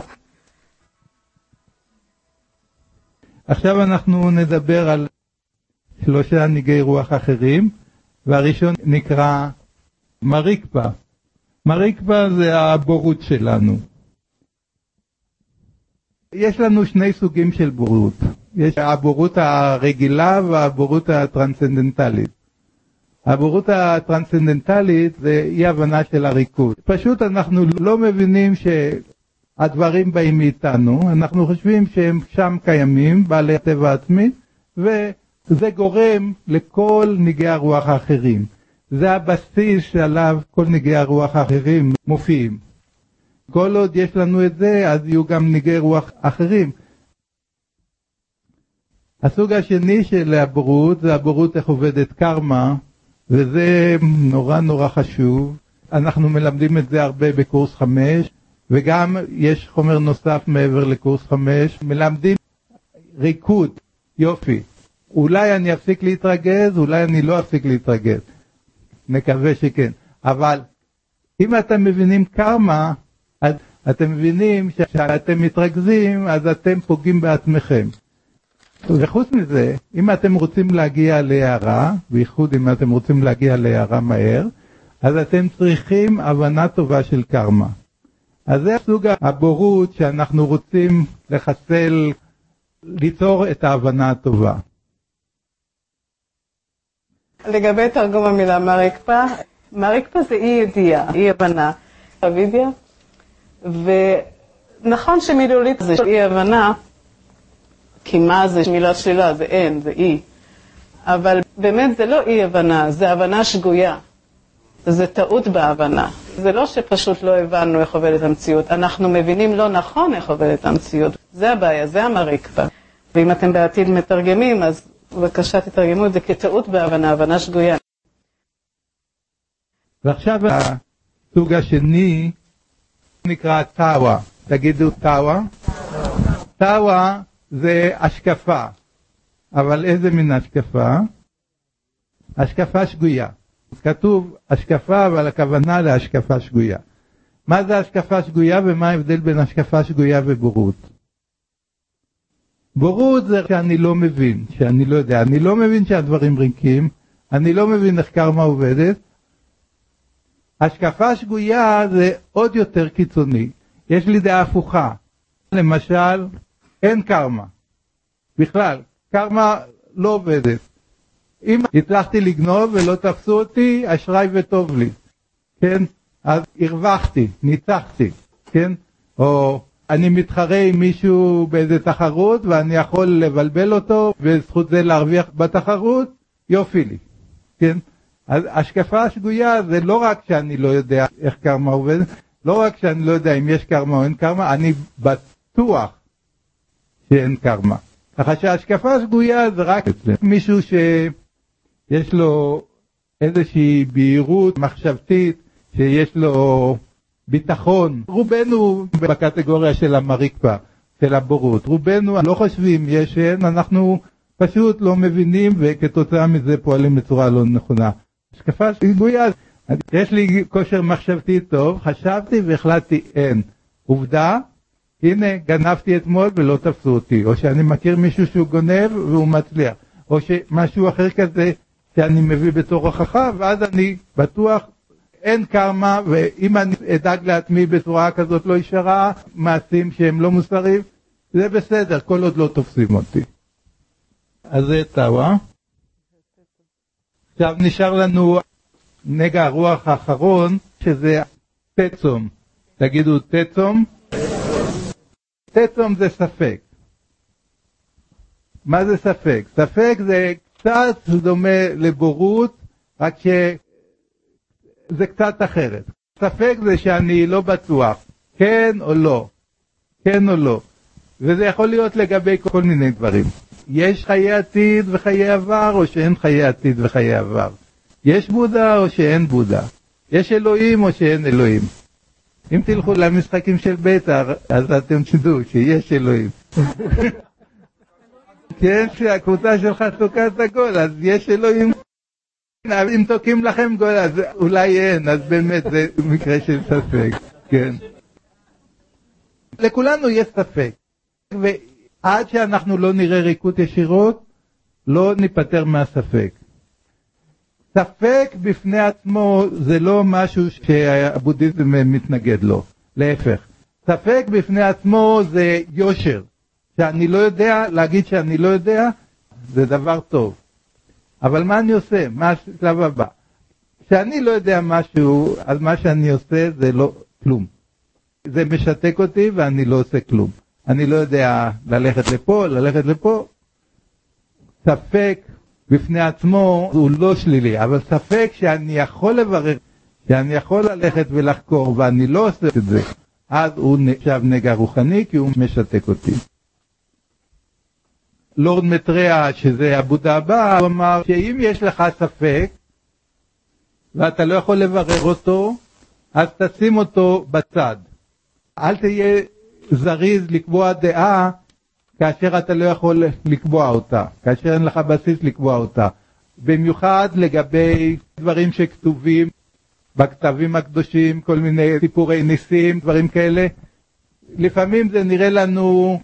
עכשיו אנחנו נדבר על שלושה ניגי רוח אחרים, והראשון נקרא מריקפה. מריקפה זה הבורות שלנו. יש לנו שני סוגים של בורות. יש הבורות הרגילה והבורות הטרנסצנדנטלית. הבורות הטרנסצנדנטלית זה אי הבנה של הריכוז. פשוט אנחנו לא מבינים שהדברים באים מאיתנו, אנחנו חושבים שהם שם קיימים, בעלי הטבע העצמי, וזה גורם לכל ניגי הרוח האחרים. זה הבסיס שעליו כל ניגי הרוח האחרים מופיעים. כל עוד יש לנו את זה, אז יהיו גם ניגי רוח אחרים. הסוג השני של הבורות זה הבורות איך עובדת קרמה, וזה נורא נורא חשוב. אנחנו מלמדים את זה הרבה בקורס חמש, וגם יש חומר נוסף מעבר לקורס חמש. מלמדים ריקוד, יופי. אולי אני אפסיק להתרגז, אולי אני לא אפסיק להתרגז. נקווה שכן. אבל אם אתם מבינים קרמה, אז אתם מבינים שאתם מתרכזים, אז אתם פוגעים בעצמכם. וחוץ מזה, אם אתם רוצים להגיע להערה, בייחוד אם אתם רוצים להגיע להערה מהר, אז אתם צריכים הבנה טובה של קרמה. אז זה סוג הבורות שאנחנו רוצים לחסל, ליצור את ההבנה הטובה. לגבי תרגום המילה מריקפה, מריקפה זה אי ידיעה, אי הבנה. אבידיה? ונכון שמילולית זה אי הבנה, כי מה זה מילה שלילה, זה אין, זה אי. אבל באמת זה לא אי הבנה, זה הבנה שגויה. זה טעות בהבנה. זה לא שפשוט לא הבנו איך עובדת המציאות, אנחנו מבינים לא נכון איך עובדת המציאות. זה הבעיה, זה המריקפה. ואם אתם בעתיד מתרגמים, אז בבקשה תתרגמו את זה כטעות בהבנה, הבנה שגויה. ועכשיו הסוג השני נקרא טאווה. תגידו טאווה. טאווה זה השקפה. אבל איזה מין השקפה? השקפה שגויה. כתוב השקפה, אבל הכוונה להשקפה שגויה. מה זה השקפה שגויה ומה ההבדל בין השקפה שגויה ובורות? בורות זה שאני לא מבין, שאני לא יודע, אני לא מבין שהדברים ריקים, אני לא מבין איך קרמה עובדת. השקפה שגויה זה עוד יותר קיצוני. יש לי דעה הפוכה. למשל, אין קרמה. בכלל, קרמה לא עובדת. אם הצלחתי לגנוב ולא תפסו אותי, אשראי וטוב לי. כן? אז הרווחתי, ניצחתי. כן? או אני מתחרה עם מישהו באיזה תחרות ואני יכול לבלבל אותו וזכות זה להרוויח בתחרות, יופי לי, כן? אז השקפה השגויה זה לא רק שאני לא יודע איך קרמה עובד, לא רק שאני לא יודע אם יש קרמה או אין קרמה, אני בטוח שאין קרמה. ככה שההשקפה השגויה זה רק מישהו שיש לו איזושהי בהירות מחשבתית, שיש לו ביטחון. רובנו בקטגוריה של המריקפה, של הבורות. רובנו לא חושבים יש אין, אנחנו פשוט לא מבינים וכתוצאה מזה פועלים בצורה לא נכונה. השקפה שגויה, יש לי כושר מחשבתי טוב, חשבתי והחלטתי אין. עובדה, הנה גנבתי אתמול ולא תפסו אותי, או שאני מכיר מישהו שהוא גונב והוא מצליח, או שמשהו אחר כזה שאני מביא בתור הוכחה, ואז אני בטוח אין קרמה, ואם אני אדאג לעצמי בצורה כזאת לא ישרה, מעשים שהם לא מוסריים, זה בסדר, כל עוד לא תופסים אותי. אז זה טאווה. עכשיו נשאר לנו נגע הרוח האחרון, שזה תצום. תגידו תצום. תצום זה ספק. מה זה ספק? ספק זה קצת דומה לבורות, רק שזה קצת אחרת. ספק זה שאני לא בטוח, כן או לא, כן או לא. וזה יכול להיות לגבי כל מיני דברים. יש חיי עתיד וחיי עבר, או שאין חיי עתיד וחיי עבר. יש בודה או שאין בודה. יש אלוהים או שאין אלוהים. אם תלכו למשחקים של בית"ר, אז אתם תדעו שיש אלוהים. כן, כשהקבוצה שלך תוקעת הגול, אז יש אלוהים. אם תוקים לכם גול, אז אולי אין, אז באמת זה מקרה של ספק. כן. לכולנו יש ספק. ועד שאנחנו לא נראה ריקות ישירות, לא ניפטר מהספק. ספק בפני עצמו זה לא משהו שהבודהיזם מתנגד לו, להפך. ספק בפני עצמו זה יושר, שאני לא יודע, להגיד שאני לא יודע, זה דבר טוב. אבל מה אני עושה? מה השלב הבא? כשאני לא יודע משהו, אז מה שאני עושה זה לא כלום. זה משתק אותי ואני לא עושה כלום. אני לא יודע ללכת לפה, ללכת לפה. ספק בפני עצמו הוא לא שלילי, אבל ספק שאני יכול לברר, שאני יכול ללכת ולחקור ואני לא עושה את זה, אז הוא נחשב נגע רוחני כי הוא משתק אותי. לורד מטריה, שזה הבודה הבא, הוא אמר שאם יש לך ספק ואתה לא יכול לברר אותו, אז תשים אותו בצד. אל תהיה זריז לקבוע דעה כאשר אתה לא יכול לקבוע אותה, כאשר אין לך בסיס לקבוע אותה. במיוחד לגבי דברים שכתובים בכתבים הקדושים, כל מיני סיפורי ניסים, דברים כאלה. לפעמים זה נראה לנו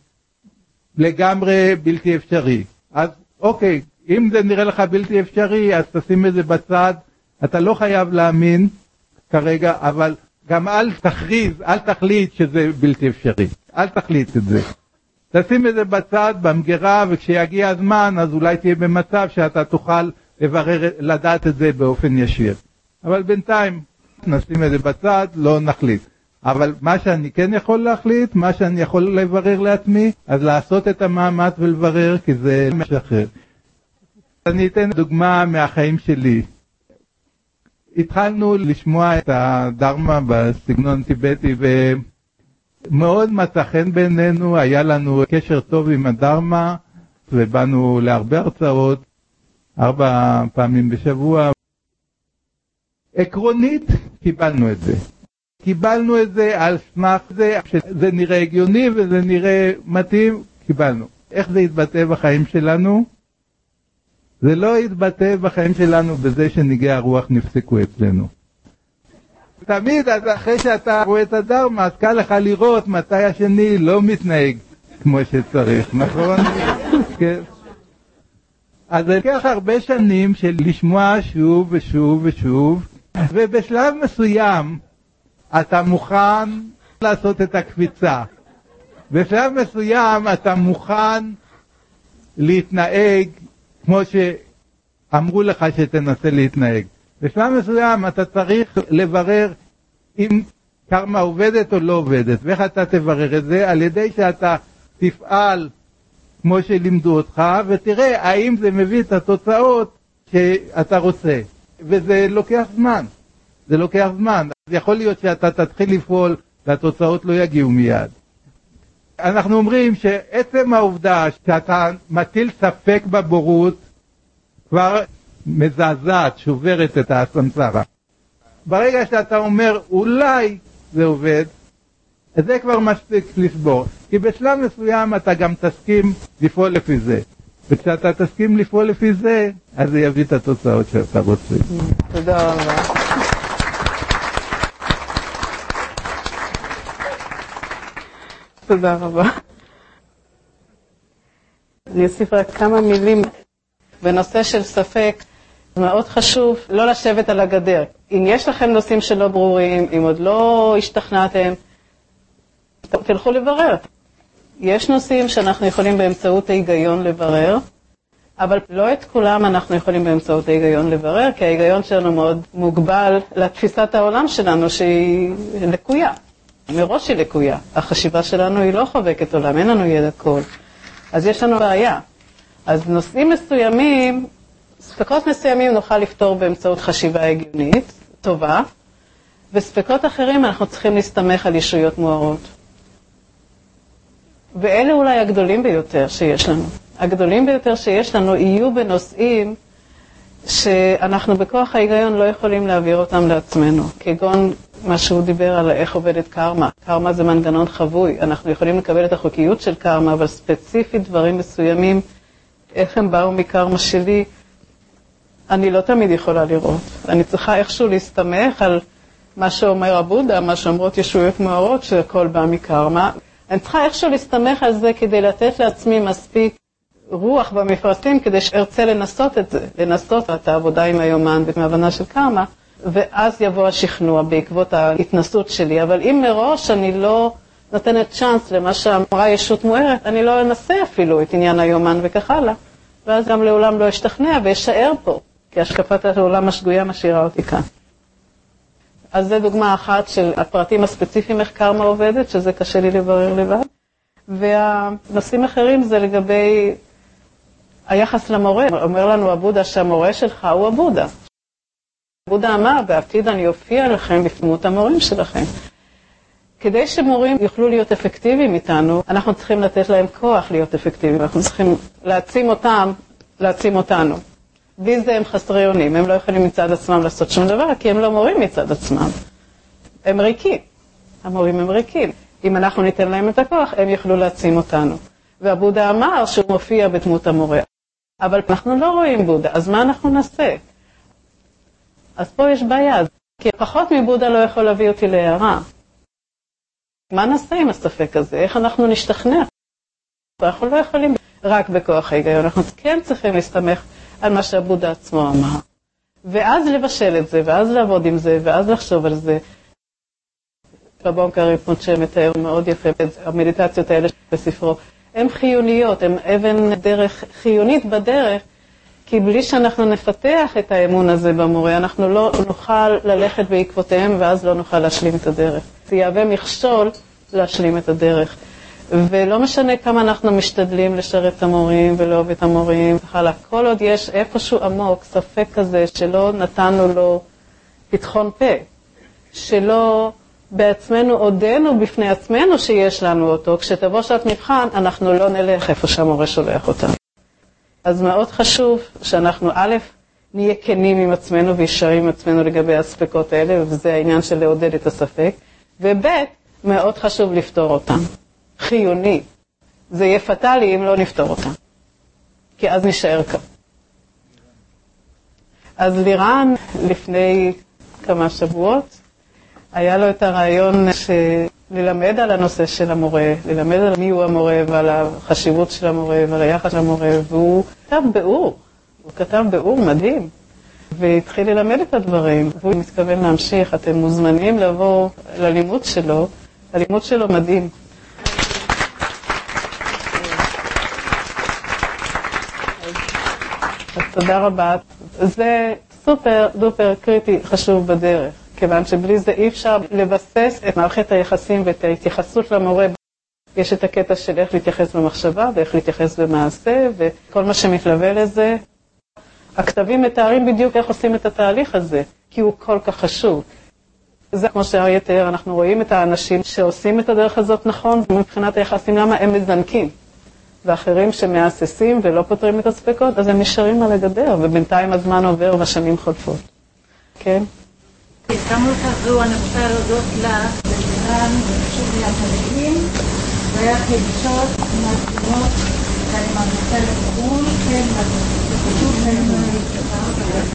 לגמרי בלתי אפשרי. אז אוקיי, אם זה נראה לך בלתי אפשרי, אז תשים את זה בצד. אתה לא חייב להאמין כרגע, אבל גם אל תכריז, אל תחליט שזה בלתי אפשרי. אל תחליט את זה. תשים את זה בצד, במגירה, וכשיגיע הזמן, אז אולי תהיה במצב שאתה תוכל לברר, לדעת את זה באופן ישיר. אבל בינתיים, נשים את זה בצד, לא נחליט. אבל מה שאני כן יכול להחליט, מה שאני יכול לברר לעצמי, אז לעשות את המאמץ ולברר, כי זה משחרר. אני אתן דוגמה מהחיים שלי. התחלנו לשמוע את הדרמה בסגנון טיבטי, ומאוד מצא חן בינינו, היה לנו קשר טוב עם הדרמה, ובאנו להרבה הרצאות, ארבע פעמים בשבוע. עקרונית, קיבלנו את זה. קיבלנו את זה על סמך זה, שזה נראה הגיוני וזה נראה מתאים, קיבלנו. איך זה יתבטא בחיים שלנו? זה לא יתבטא בחיים שלנו בזה שנגעי הרוח נפסקו אצלנו. תמיד אחרי שאתה רואה את הדרמה, אז קל לך לראות מתי השני לא מתנהג כמו שצריך, נכון? כן. אז זה לקח הרבה שנים של לשמוע שוב ושוב ושוב, ובשלב מסוים אתה מוכן לעשות את הקפיצה. בשלב מסוים אתה מוכן להתנהג כמו שאמרו לך שתנסה להתנהג. בשלב מסוים אתה צריך לברר אם קרמה עובדת או לא עובדת, ואיך אתה תברר את זה? על ידי שאתה תפעל כמו שלימדו אותך, ותראה האם זה מביא את התוצאות שאתה רוצה. וזה לוקח זמן, זה לוקח זמן. אז יכול להיות שאתה תתחיל לפעול והתוצאות לא יגיעו מיד. אנחנו אומרים שעצם העובדה שאתה מטיל ספק בבורות כבר מזעזעת, שוברת את הסמסרה. ברגע שאתה אומר אולי זה עובד, אז זה כבר מספיק לסבור. כי בשלב מסוים אתה גם תסכים לפעול לפי זה. וכשאתה תסכים לפעול לפי זה, אז זה יביא את התוצאות שאתה רוצה. תודה רבה. תודה רבה. אני אוסיף רק כמה מילים. בנושא של ספק, מאוד חשוב לא לשבת על הגדר. אם יש לכם נושאים שלא ברורים, אם עוד לא השתכנעתם, תלכו לברר. יש נושאים שאנחנו יכולים באמצעות ההיגיון לברר, אבל לא את כולם אנחנו יכולים באמצעות ההיגיון לברר, כי ההיגיון שלנו מאוד מוגבל לתפיסת העולם שלנו שהיא לקויה. מראש היא לקויה. החשיבה שלנו היא לא חובקת עולם, אין לנו ידע כל. אז יש לנו בעיה. אז נושאים מסוימים, ספקות מסוימים נוכל לפתור באמצעות חשיבה הגיונית, טובה, וספקות אחרים אנחנו צריכים להסתמך על ישויות מוארות. ואלה אולי הגדולים ביותר שיש לנו. הגדולים ביותר שיש לנו יהיו בנושאים שאנחנו בכוח ההיגיון לא יכולים להעביר אותם לעצמנו. כגון מה שהוא דיבר על איך עובדת קרמה. קרמה זה מנגנון חבוי. אנחנו יכולים לקבל את החוקיות של קרמה, אבל ספציפית דברים מסוימים, איך הם באו מקרמה שלי, אני לא תמיד יכולה לראות. אני צריכה איכשהו להסתמך על מה שאומר הבודה, מה שאומרות ישויות מאורות, שהכל בא מקרמה. אני צריכה איכשהו להסתמך על זה כדי לתת לעצמי מספיק רוח במפרשים, כדי שארצה לנסות את זה, לנסות את העבודה עם היומן במהבנה של קרמה, ואז יבוא השכנוע בעקבות ההתנסות שלי. אבל אם מראש אני לא נותנת צ'אנס למה שאמרה ישות מוארת, אני לא אנסה אפילו את עניין היומן וכך הלאה. ואז גם לעולם לא אשתכנע וישאר פה, כי השקפת העולם השגויה משאירה אותי כאן. אז זו דוגמה אחת של הפרטים הספציפיים איך קרמה עובדת, שזה קשה לי לברר לבד. והנושאים אחרים זה לגבי היחס למורה. אומר לנו הבודה שהמורה שלך הוא הבודה. הבודה אמר, בעתיד אני אופיע לכם בפנות המורים שלכם. כדי שמורים יוכלו להיות אפקטיביים איתנו, אנחנו צריכים לתת להם כוח להיות אפקטיביים. אנחנו צריכים להעצים אותם, להעצים אותנו. בלי זה הם חסרי אונים, הם לא יכולים מצד עצמם לעשות שום דבר, כי הם לא מורים מצד עצמם. הם ריקים. המורים הם ריקים. אם אנחנו ניתן להם את הכוח, הם יוכלו להעצים אותנו. והבודה אמר שהוא מופיע בדמות המורה. אבל אנחנו לא רואים בודה, אז מה אנחנו נעשה? אז פה יש בעיה, כי פחות מבודה לא יכול להביא אותי להערה. מה נעשה עם הספק הזה? איך אנחנו נשתכנע? אנחנו לא יכולים רק בכוח ההיגיון, אנחנו כן צריכים להסתמך על מה שהבודה עצמו אמר. ואז לבשל את זה, ואז לעבוד עם זה, ואז לחשוב על זה. רבון קריפון שמתאר מאוד יפה, המדיטציות האלה בספרו, הן חיוניות, הן אבן דרך חיונית בדרך, כי בלי שאנחנו נפתח את האמון הזה במורה, אנחנו לא נוכל ללכת בעקבותיהם, ואז לא נוכל להשלים את הדרך. זה יהווה מכשול להשלים את הדרך. ולא משנה כמה אנחנו משתדלים לשרת את המורים ולאהוב את המורים, וכאלה. כל עוד יש איפשהו עמוק, ספק כזה, שלא נתנו לו פתחון פה, שלא בעצמנו עודנו בפני עצמנו שיש לנו אותו, כשתבוא שעת מבחן, אנחנו לא נלך איפה שהמורה שולח אותנו. אז מאוד חשוב שאנחנו א', נהיה כנים עם עצמנו וישרים עם עצמנו לגבי הספקות האלה, וזה העניין של לעודד את הספק, וב', מאוד חשוב לפתור אותם. חיוני. זה יהיה פטלי אם לא נפתור אותם. כי אז נשאר כאן. אז לירן, לפני כמה שבועות, היה לו את הרעיון ללמד על הנושא של המורה, ללמד על מי הוא המורה ועל החשיבות של המורה ועל היחס של המורה, והוא כתב באור, הוא כתב באור מדהים, והתחיל ללמד את הדברים, והוא מתכוון להמשיך, אתם מוזמנים לבוא ללימוד שלו, הלימוד שלו מדהים. אז תודה רבה. זה סופר דופר קריטי חשוב בדרך, כיוון שבלי זה אי אפשר לבסס את מערכת היחסים ואת ההתייחסות למורה. יש את הקטע של איך להתייחס במחשבה ואיך להתייחס במעשה וכל מה שמתלווה לזה. הכתבים מתארים בדיוק איך עושים את התהליך הזה, כי הוא כל כך חשוב. זה כמו שאריה תיאר, אנחנו רואים את האנשים שעושים את הדרך הזאת נכון, ומבחינת היחסים למה הם מזנקים. ואחרים שמאססים ולא פותרים את הספקות, אז הם נשארים על הגדר, ובינתיים הזמן עובר והשנים חולפות. כן? בהזדמנות הזו אני רוצה להודות לה, ללירן, ושוב ליד והיה פגישות מדהימות, ואני ממליצה לכול, כן, זה פשוט מאוד.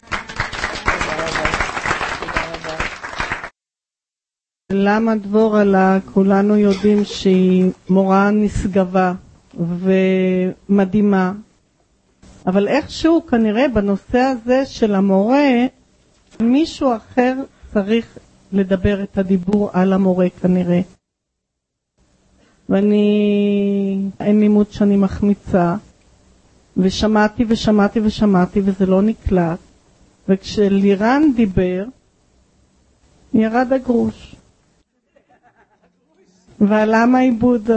למה דבורה לה, כולנו יודעים שהיא מורה נשגבה ומדהימה, אבל איכשהו כנראה בנושא הזה של המורה, מישהו אחר צריך לדבר את הדיבור על המורה כנראה. ואני, אין לימוד שאני מחמיצה, ושמעתי ושמעתי ושמעתי וזה לא נקלט, וכשלירן דיבר, ירד הגרוש. ועלה העיבוד.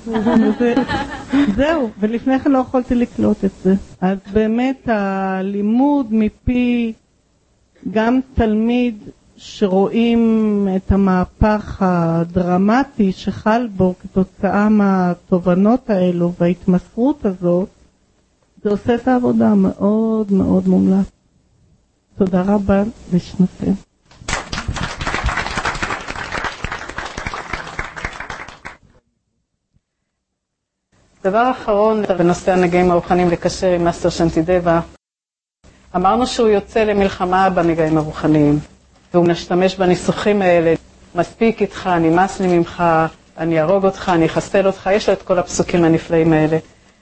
זהו, ולפני כן לא יכולתי לקלוט את זה. אז באמת הלימוד מפי גם תלמיד שרואים את המהפך הדרמטי שחל בו כתוצאה מהתובנות האלו וההתמסרות הזאת, זה עושה את העבודה מאוד מאוד מומלץ. תודה רבה לשניכם. דבר אחרון בנושא הנגעים הרוחניים לקשר עם מאסטר שנטידבה. אמרנו שהוא יוצא למלחמה בנגעים הרוחניים, והוא משתמש בניסוחים האלה, מספיק איתך, נמאס לי ממך, אני ארוג אותך, אני אחסל אותך, יש לו את כל הפסוקים הנפלאים האלה.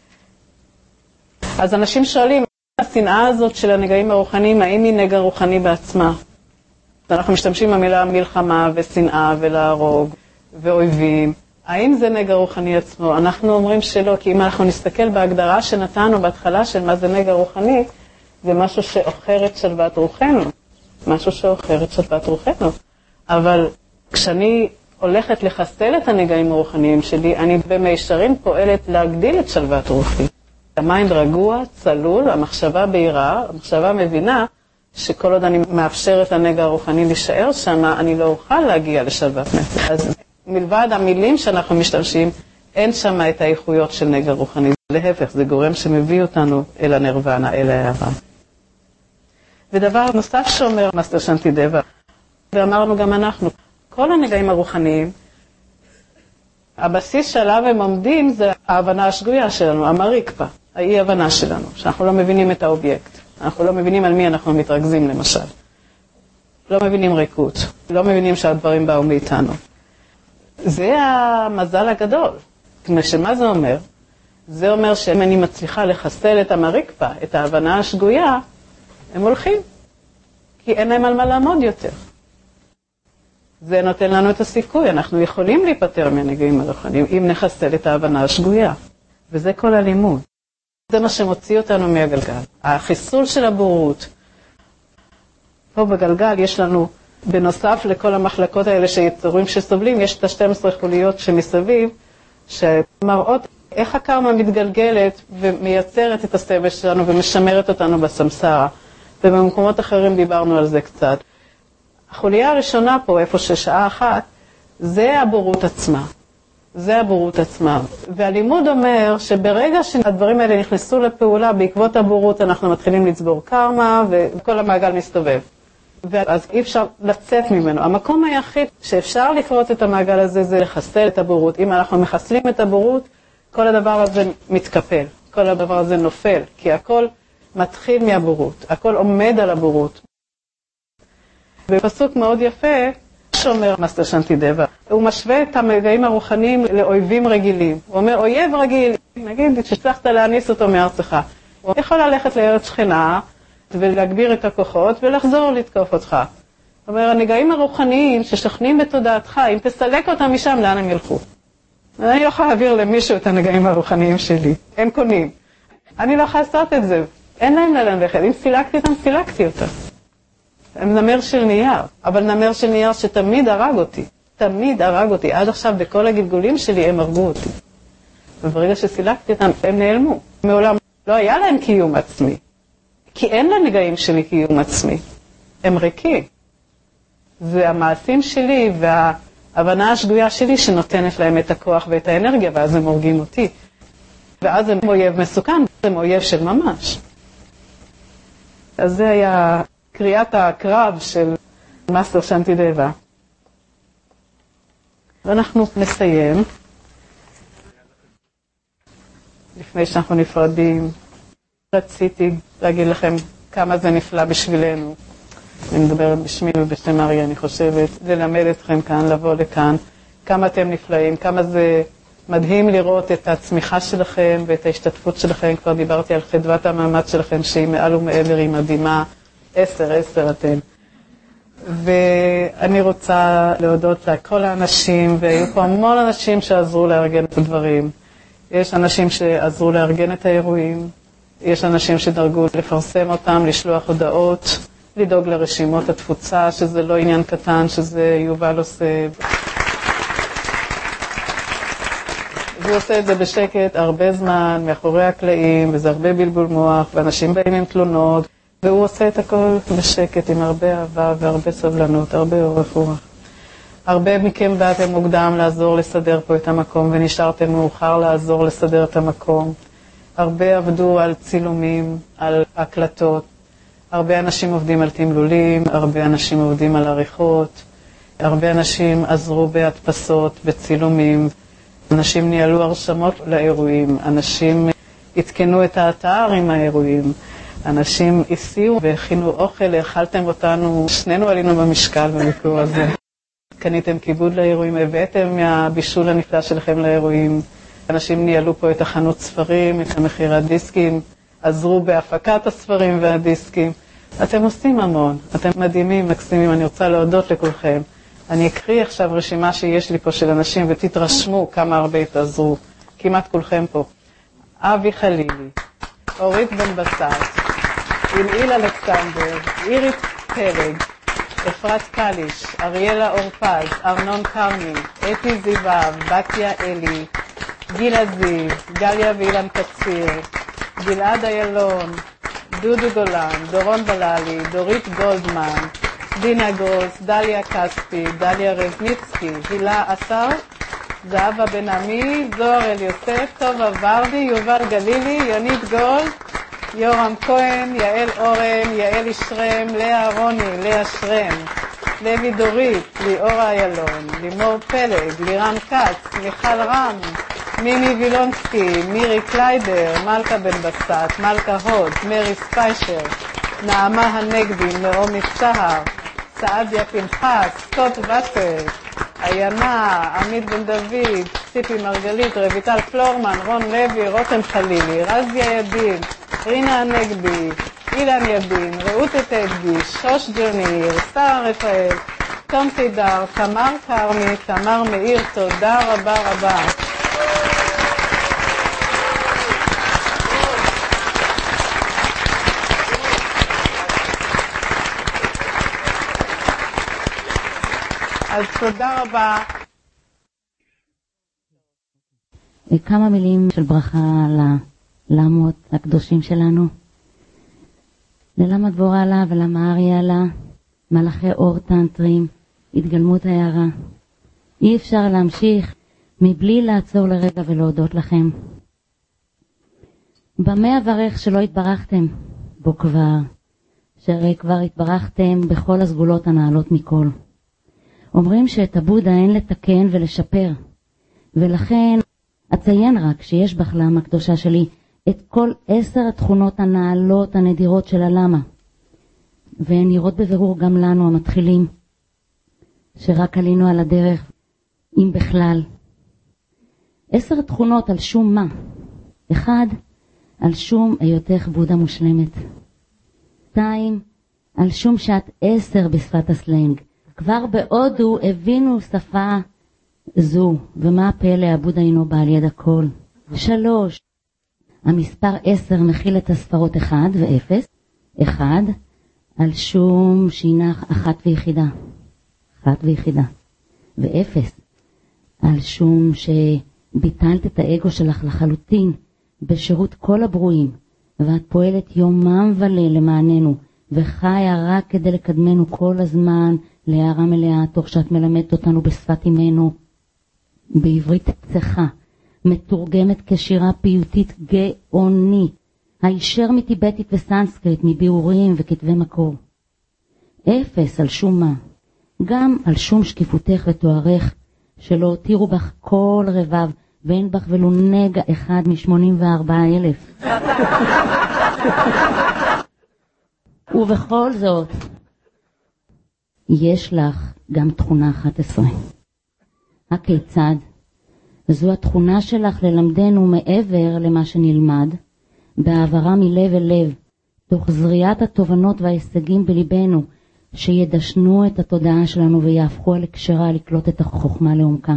אז אנשים שואלים, השנאה הזאת של הנגעים הרוחניים, האם היא נגע רוחני בעצמה? אנחנו משתמשים במילה מלחמה ושנאה ולהרוג ואויבים. האם זה נגע רוחני עצמו? אנחנו אומרים שלא, כי אם אנחנו נסתכל בהגדרה שנתנו בהתחלה של מה זה נגע רוחני, זה משהו שאוכר את שלוות רוחנו. משהו שאוכר את שלוות רוחנו. אבל כשאני הולכת לחסל את הנגעים הרוחניים שלי, אני במישרין פועלת להגדיל את שלוות רוחי. המיינד רגוע, צלול, המחשבה בהירה, המחשבה מבינה שכל עוד אני מאפשרת לנגע הרוחני להישאר שם, אני לא אוכל להגיע לשלוות נפש. אז מלבד המילים שאנחנו משתמשים, אין שם את האיכויות של נגע רוחני. להפך, זה גורם שמביא אותנו אל הנירוונה, אל ההערה. ודבר נוסף שאומר מאסטר שנטידבה, ואמרנו גם אנחנו, כל הנגעים הרוחניים, הבסיס שעליו הם עומדים זה ההבנה השגויה שלנו, המריקפה, האי הבנה שלנו, שאנחנו לא מבינים את האובייקט, אנחנו לא מבינים על מי אנחנו מתרכזים למשל, לא מבינים ריקות, לא מבינים שהדברים באו מאיתנו. זה המזל הגדול. שמה זה אומר? זה אומר שאם אני מצליחה לחסל את המריקפה, את ההבנה השגויה, הם הולכים, כי אין להם על מה לעמוד יותר. זה נותן לנו את הסיכוי, אנחנו יכולים להיפטר מהנגעים הרוחניים, אם נחסל את ההבנה השגויה. וזה כל הלימוד. זה מה שמוציא אותנו מהגלגל. החיסול של הבורות. פה בגלגל יש לנו, בנוסף לכל המחלקות האלה שיצורים שסובלים, יש את ה-שתים עשרה חוליות שמסביב, שמראות איך הקרמה מתגלגלת ומייצרת את הסבל שלנו ומשמרת אותנו בסמסרה. ובמקומות אחרים דיברנו על זה קצת. החוליה הראשונה פה, איפה ששעה אחת, זה הבורות עצמה. זה הבורות עצמה. והלימוד אומר שברגע שהדברים האלה נכנסו לפעולה, בעקבות הבורות אנחנו מתחילים לצבור קרמה וכל המעגל מסתובב. ואז אי אפשר לצאת ממנו. המקום היחיד שאפשר לפרוץ את המעגל הזה זה לחסל את הבורות. אם אנחנו מחסלים את הבורות, כל הדבר הזה מתקפל. כל הדבר הזה נופל, כי הכל מתחיל מהבורות. הכל עומד על הבורות. בפסוק מאוד יפה, שאומר מאסטר שנטידבה, הוא משווה את המגעים הרוחניים לאויבים רגילים. הוא אומר, אויב רגיל, נגיד שצריכת להניס אותו מארצך. הוא יכול ללכת לארץ שכנה ולהגביר את הכוחות ולחזור לתקוף אותך. הוא אומר, הנגעים הרוחניים ששכנים בתודעתך, אם תסלק אותם משם, לאן הם ילכו? אני לא יכולה להעביר למישהו את הנגעים הרוחניים שלי. הם קונים. אני לא יכולה לעשות את זה. אין להם לאן ללכת. אם סילקתי אותם, סילקתי אותם. הם נמר של נייר, אבל נמר של נייר שתמיד הרג אותי. תמיד הרג אותי. עד עכשיו בכל הגלגולים שלי הם הרגו אותי. וברגע שסילקתי אותם, הם נעלמו. מעולם לא היה להם קיום עצמי. כי אין לנגעים שלי קיום עצמי. הם ריקים. זה המעשים שלי וההבנה השגויה שלי שנותנת להם את הכוח ואת האנרגיה, ואז הם הורגים אותי. ואז הם אויב מסוכן, הם אויב של ממש. אז זה היה קריאת הקרב של מאסטר שנטידבה. ואנחנו נסיים. לפני שאנחנו נפרדים, רציתי להגיד לכם כמה זה נפלא בשבילנו. אני מדברת בשמי ובשם אריה, אני חושבת, ללמד אתכם כאן, לבוא לכאן, כמה אתם נפלאים, כמה זה מדהים לראות את הצמיחה שלכם ואת ההשתתפות שלכם. כבר דיברתי על חדוות המאמץ שלכם שהיא מעל ומעבר, היא מדהימה. עשר, עשר אתם. ואני רוצה להודות לכל האנשים, והיו פה המון אנשים שעזרו לארגן את הדברים. יש אנשים שעזרו לארגן את האירועים, יש אנשים שדרגו לפרסם אותם, לשלוח הודעות, לדאוג לרשימות התפוצה, שזה לא עניין קטן, שזה יובל עושה. והוא עושה את זה בשקט הרבה זמן, מאחורי הקלעים, וזה הרבה בלבול מוח, ואנשים באים עם תלונות, והוא עושה את הכל בשקט, עם הרבה אהבה והרבה סבלנות, הרבה אורך רוח. הרבה מכם באתם מוקדם לעזור לסדר פה את המקום, ונשארתם מאוחר לעזור לסדר את המקום. הרבה עבדו על צילומים, על הקלטות. הרבה אנשים עובדים על תמלולים, הרבה אנשים עובדים על עריכות. הרבה אנשים עזרו בהדפסות, בצילומים. אנשים ניהלו הרשמות לאירועים. אנשים התקנו את האתר עם האירועים. אנשים הסיעו והכינו אוכל, האכלתם אותנו, שנינו עלינו במשקל במקור הזה. קניתם כיבוד לאירועים, הבאתם מהבישול הנפלא שלכם לאירועים. אנשים ניהלו פה את החנות ספרים, את המכירת דיסקים, עזרו בהפקת הספרים והדיסקים. אתם עושים המון, אתם מדהימים, מקסימים, אני רוצה להודות לכולכם. אני אקריא עכשיו רשימה שיש לי פה של אנשים ותתרשמו כמה הרבה התעזרו. כמעט כולכם פה. אבי חלילי, אורית בן בסט, אילאיל אלכסנדר, אירית פלג, אפרת קליש, אריאלה אורפז, ארנון קרמי, אתי זיבב, בתיה אלי, גילה זיו, גליה ואילן קציר, גלעד איילון, דודו גולן, דורון בללי, דורית גולדמן, דינה גרוס, דליה כספי, דליה רזניצקי, הילה אסר, זהבה בן עמי, זוהר אל יוסף, טובה ורדי, יובל גלילי, יונית גולד, יורם כהן, יעל אורן, יעל ישרם, לאה רוני, לאה שרם, לוי דורית, ליאורה איילון, לימור פלג, לירן כץ, מיכל רם, מימי וילונסקי, מירי קליידר, מלכה בן בסט, מלכה הוד, מרי ספיישר, נעמה הנגבי, נעמי צהר, סעדיה פנחס, סקוט וטר, עיינה, עמית בן דוד, ציפי מרגלית, רויטל פלורמן, רון לוי, רותם חלילי, רזיה ידין, רינה הנגבי, אילן ידין, רעות את הדגיש, שוש ג'וניר, שרה רפאל, תום תידר, תמר קרמי, תמר מאיר, תודה רבה רבה. אז תודה רבה. כמה מילים של ברכה ללמות הקדושים שלנו. ללמה דבורה לה ולמה אריה לה, מלאכי אור טנטרים, התגלמות הערה. אי אפשר להמשיך מבלי לעצור לרגע ולהודות לכם. במה אברך שלא התברכתם? בו כבר, שהרי כבר התברכתם בכל הסגולות הנעלות מכל. אומרים שאת הבודה אין לתקן ולשפר, ולכן אציין רק שיש בחלם הקדושה שלי את כל עשר התכונות הנעלות הנדירות של הלמה, והן נראות בבירור גם לנו המתחילים, שרק עלינו על הדרך, אם בכלל. עשר תכונות על שום מה. אחד, על שום היותך בודה מושלמת. שתיים, על שום שאת עשר בשפת הסלנג. כבר בהודו הבינו שפה זו, ומה הפלא הבודה אינו בעל יד הכל. שלוש, המספר עשר מכיל את הספרות אחד ואפס. אחד, על שום שינך אחת ויחידה, אחת ויחידה, ואפס על שום שביטלת את האגו שלך לחלוטין בשירות כל הברואים, ואת פועלת יומם וליל למעננו, וחיה רק כדי לקדמנו כל הזמן להערה מלאה, תוך שאת מלמדת אותנו בשפת אמנו, בעברית צחה, מתורגמת כשירה פיוטית גאוני, הישר מטיבטית וסנסקריט, מביאורים וכתבי מקור. אפס על שום מה, גם על שום שקיפותך ותוארך, שלא הותירו בך כל רבב, ואין בך ולו נגע אחד משמונים וארבעה אלף. ובכל זאת, יש לך גם תכונה אחת עשרה. הכיצד? זו התכונה שלך ללמדנו מעבר למה שנלמד, בעברה מלב אל לב, תוך זריעת התובנות וההישגים בליבנו, שידשנו את התודעה שלנו ויהפכו על הקשרה לקלוט את החוכמה לעומקה.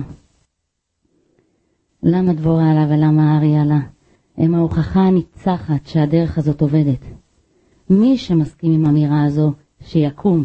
למה דבורה עלה ולמה ארי עלה? הם ההוכחה הניצחת שהדרך הזאת עובדת. מי שמסכים עם האמירה הזו, שיקום.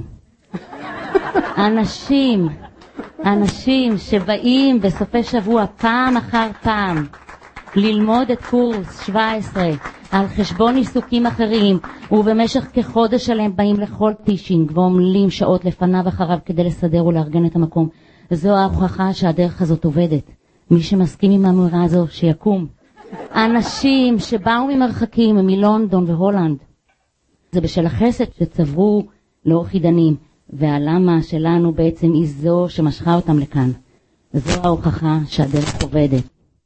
אנשים, אנשים שבאים בסופי שבוע פעם אחר פעם ללמוד את קורס שבע עשרה על חשבון עיסוקים אחרים, ובמשך כחודש שלהם באים לכל טישינג ועומלים שעות לפניו אחריו כדי לסדר ולארגן את המקום. זו ההוכחה שהדרך הזאת עובדת. מי שמסכים עם האמירה הזו, שיקום. אנשים שבאו ממרחקים, מלונדון והולנד, זה בשל החסד שצברו לאורך עידנים, והלמה שלנו בעצם היא זו שמשכה אותם לכאן. זו ההוכחה שהדרך עובדת.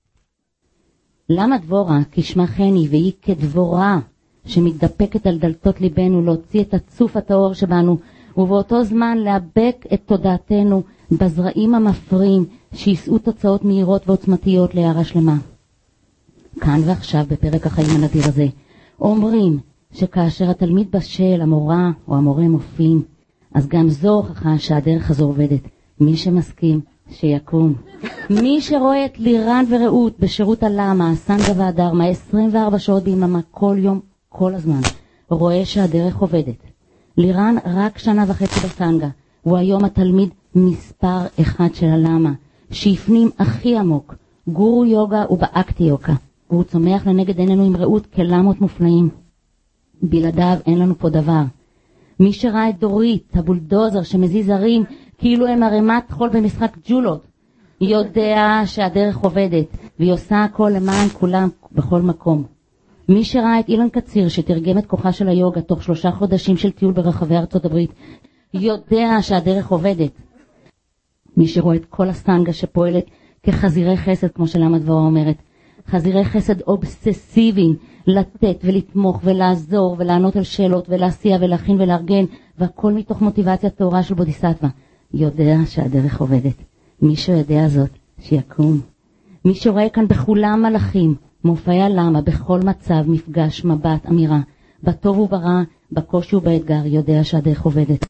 למה דבורה? כשמה חני, והיא כדבורה שמתדפקת על דלתות ליבנו להוציא את הצוף הטהור שבנו, ובאותו זמן להבק את תודעתנו בזרעים המפרים שישאו תוצאות מהירות ועוצמתיות להערה שלמה. כאן ועכשיו בפרק החיים הנדיר הזה אומרים שכאשר התלמיד בשל, המורה או המורה מופיעים, אז גם זו הוכחה שהדרך הזו עובדת. מי שמסכים, שיקום. מי שרואה את לירן ורעות בשירות הלמה, הסנגה והדרמה, עשרים וארבע שעות ביממה, כל יום, כל הזמן, רואה שהדרך עובדת. לירן רק שנה וחצי בסנגה, הוא היום התלמיד מספר אחד של הלמה, שהפנים הכי עמוק, גורו יוגה ובאקטי יוגה, והוא צומח לנגד עינינו עם רעות כלמות מופלאים. בלעדיו אין לנו פה דבר. מי שראה את דורית, הבולדוזר שמזיז הרים, כאילו הם הרמת חול במשחק ג'ולות, יודע שהדרך עובדת, והיא עושה הכל למען כולם בכל מקום. מי שראה את אילן קציר שתרגם את כוחה של היוגה תוך שלושה חודשים של טיול ברחבי ארצות הברית, יודע שהדרך עובדת. מי שרואה את כל הסנגה שפועלת כחזירי חסד, כמו שלמה דבורה אומרת, חזירי חסד אובססיביים, לתת ולתמוך ולעזור ולענות על שאלות ולהסיע ולהכין ולארגן, והכל מתוך מוטיבציה טהורה של בודיסטווה, יודע שהדרך עובדת. מי שיודע זאת, שיקום. מי שרואה כאן בכולם מלאכים, מופעי הלמה, בכל מצב, מפגש, מבט, אמירה, בטוב וברע, בקושי ובאתגר, יודע שהדרך עובדת.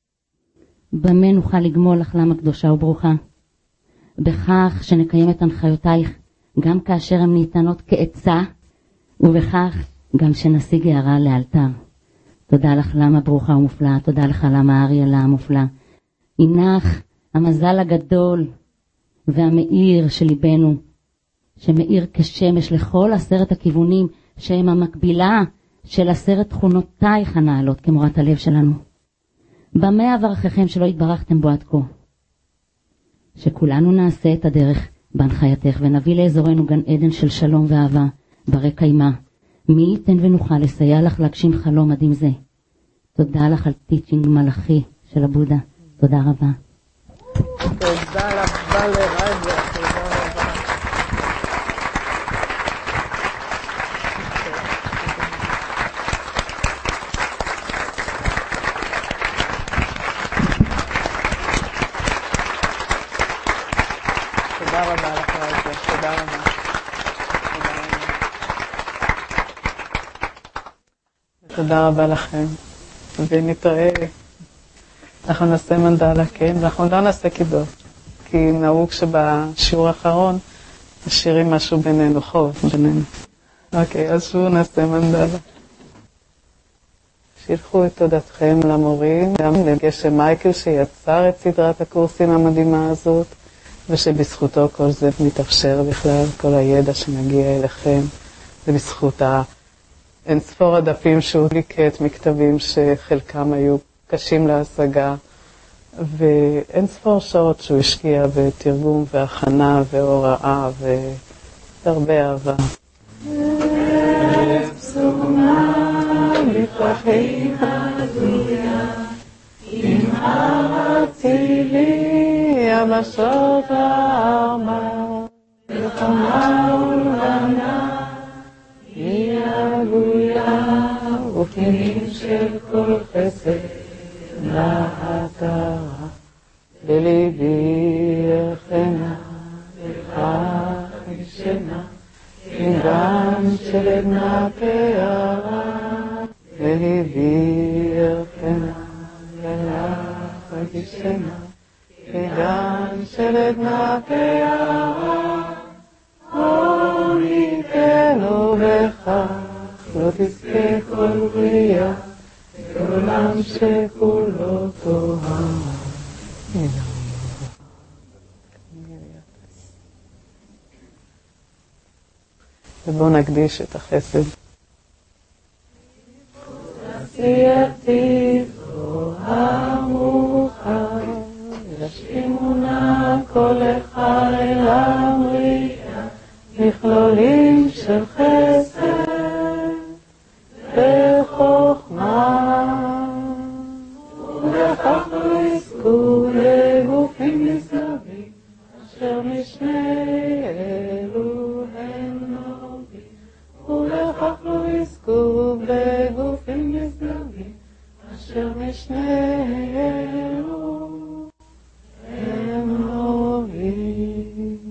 במה נוכל לגמול לך למה קדושה וברוכה? בכך שנקיים את הנחיותייך, גם כאשר הן ניתנות כעצה, ובכך גם שנשיג הערה לאלתר. תודה לך למה ברוכה ומופלאה, תודה לך למה ארי עלה המופלא. עינך המזל הגדול והמאיר של ליבנו, שמאיר כשמש לכל עשרת הכיוונים, שהם המקבילה של עשרת תכונותייך הנעלות כמורת הלב שלנו. במה אברככם שלא התברכתם בו עד כה? שכולנו נעשה את הדרך בהנחייתך ונביא לאזורנו גן עדן של שלום ואהבה ברי קיימא. מי ייתן ונוכל לסייע לך להגשים חלום מדהים זה. תודה לך על טיצ'ינג מלאכי של הבודה. תודה רבה. תודה רבה לרבא, תודה רבה. תודה רבה לך רבא, תודה רבה. תודה רבה לכם, ונתראה. אנחנו נעשה מנדלה, כן? ואנחנו לא נעשה קידות, כי נהוג שבשיעור האחרון נשאירים משהו בינינו, חוב בינינו. אוקיי, אז שוב נעשה מנדלה. שילחו את תודתכם למורים, גם לגשם מייקל שיצר את סדרת הקורסים המדהימה הזאת, ושבזכותו כל זה מתאפשר בכלל, כל הידע שמגיע אליכם, זה בזכות אין ספור הדפים שהוא ליקט מכתבים שחלקם היו קשים להשגה, ואין ספור שעות שהוא השקיע בתרגום והכנה והוראה והרבה אהבה. לפרחי הגלויה, אם ארצי לי יבשות הערמה, מלחמה ולבנה, היא הגלויה, ופנינים של כל חסד להכרה, בליבי יחנה, וכך ישנה, גם של עדנה פארה, והביא ירחנה, ולך ישנה, גם של עדנה פארה, אור ניתנו בכך, לא תזכה כל בריאה, בעולם שכולו טובה. ובואו נקדיש את החסד. עשייתי זוהר מאוחר, ישלימו נא כל אחד אל המריאה, מכלולים של חסד וחוכמה, ולכך לא יזכו לגופים נשגבים, אשר משני אלו הם נובים, ולכך לא יזכו בגופים נשגבים, אשר משני אלו הם נובים.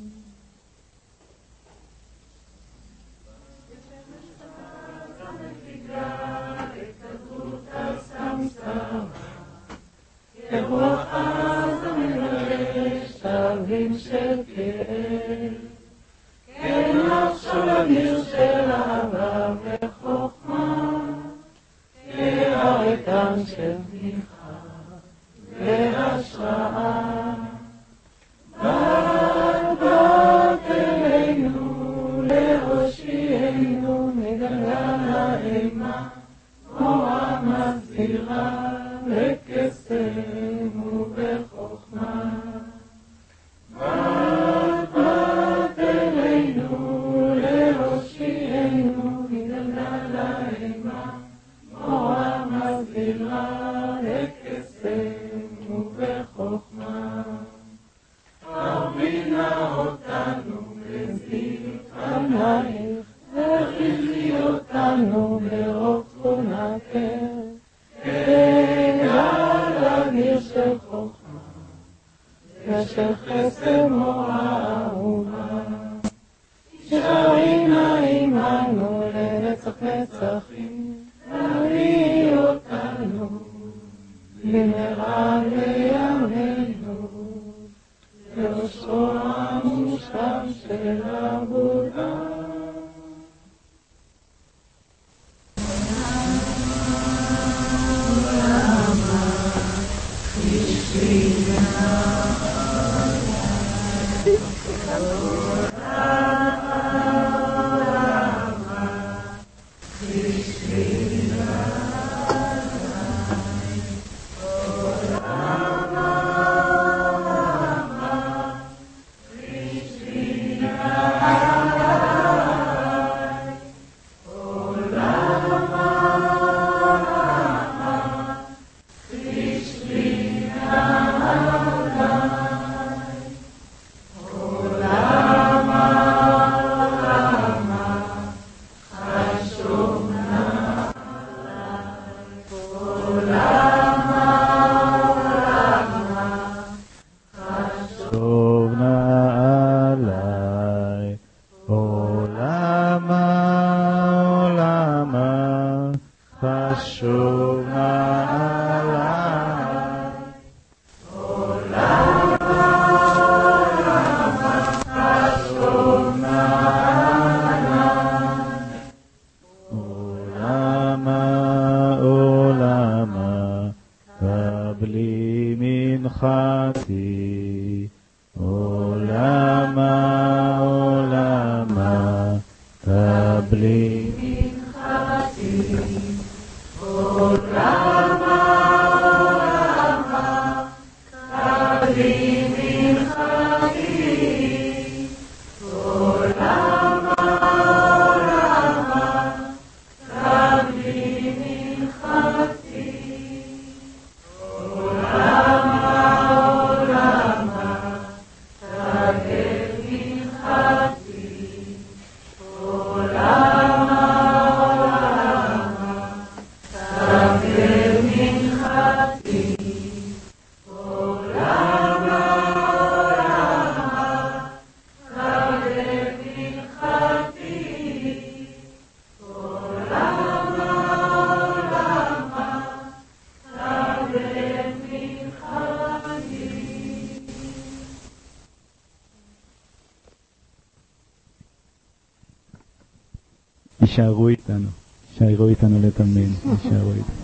רוח עז המלך שלבים של כאב, כן לחשוב אוויר של אהבה וחוכמה, כהריקן של תמיכה והשראה. בת בת אלינו להושיענו מגלגל האימה, מורה מסבירה בקסם ובחוכמה. בת בת אלינו להושיענו מגלגל האימה, מורה מסבירה בקסם ובחוכמה. הרבינה אותנו בזיו חנייך, והחילי אותנו ברוב תכונתך, כגל אוויר של חוכמה ושל חסד מורה אהובה. תישארי נא עמנו לנצח נצחים, תביאי אותנו במהרה בימינו, לאושרו המושלם של הבודה. Krishna יישארו איתנו, יישארו איתנו לתמיד, יישארו איתנו.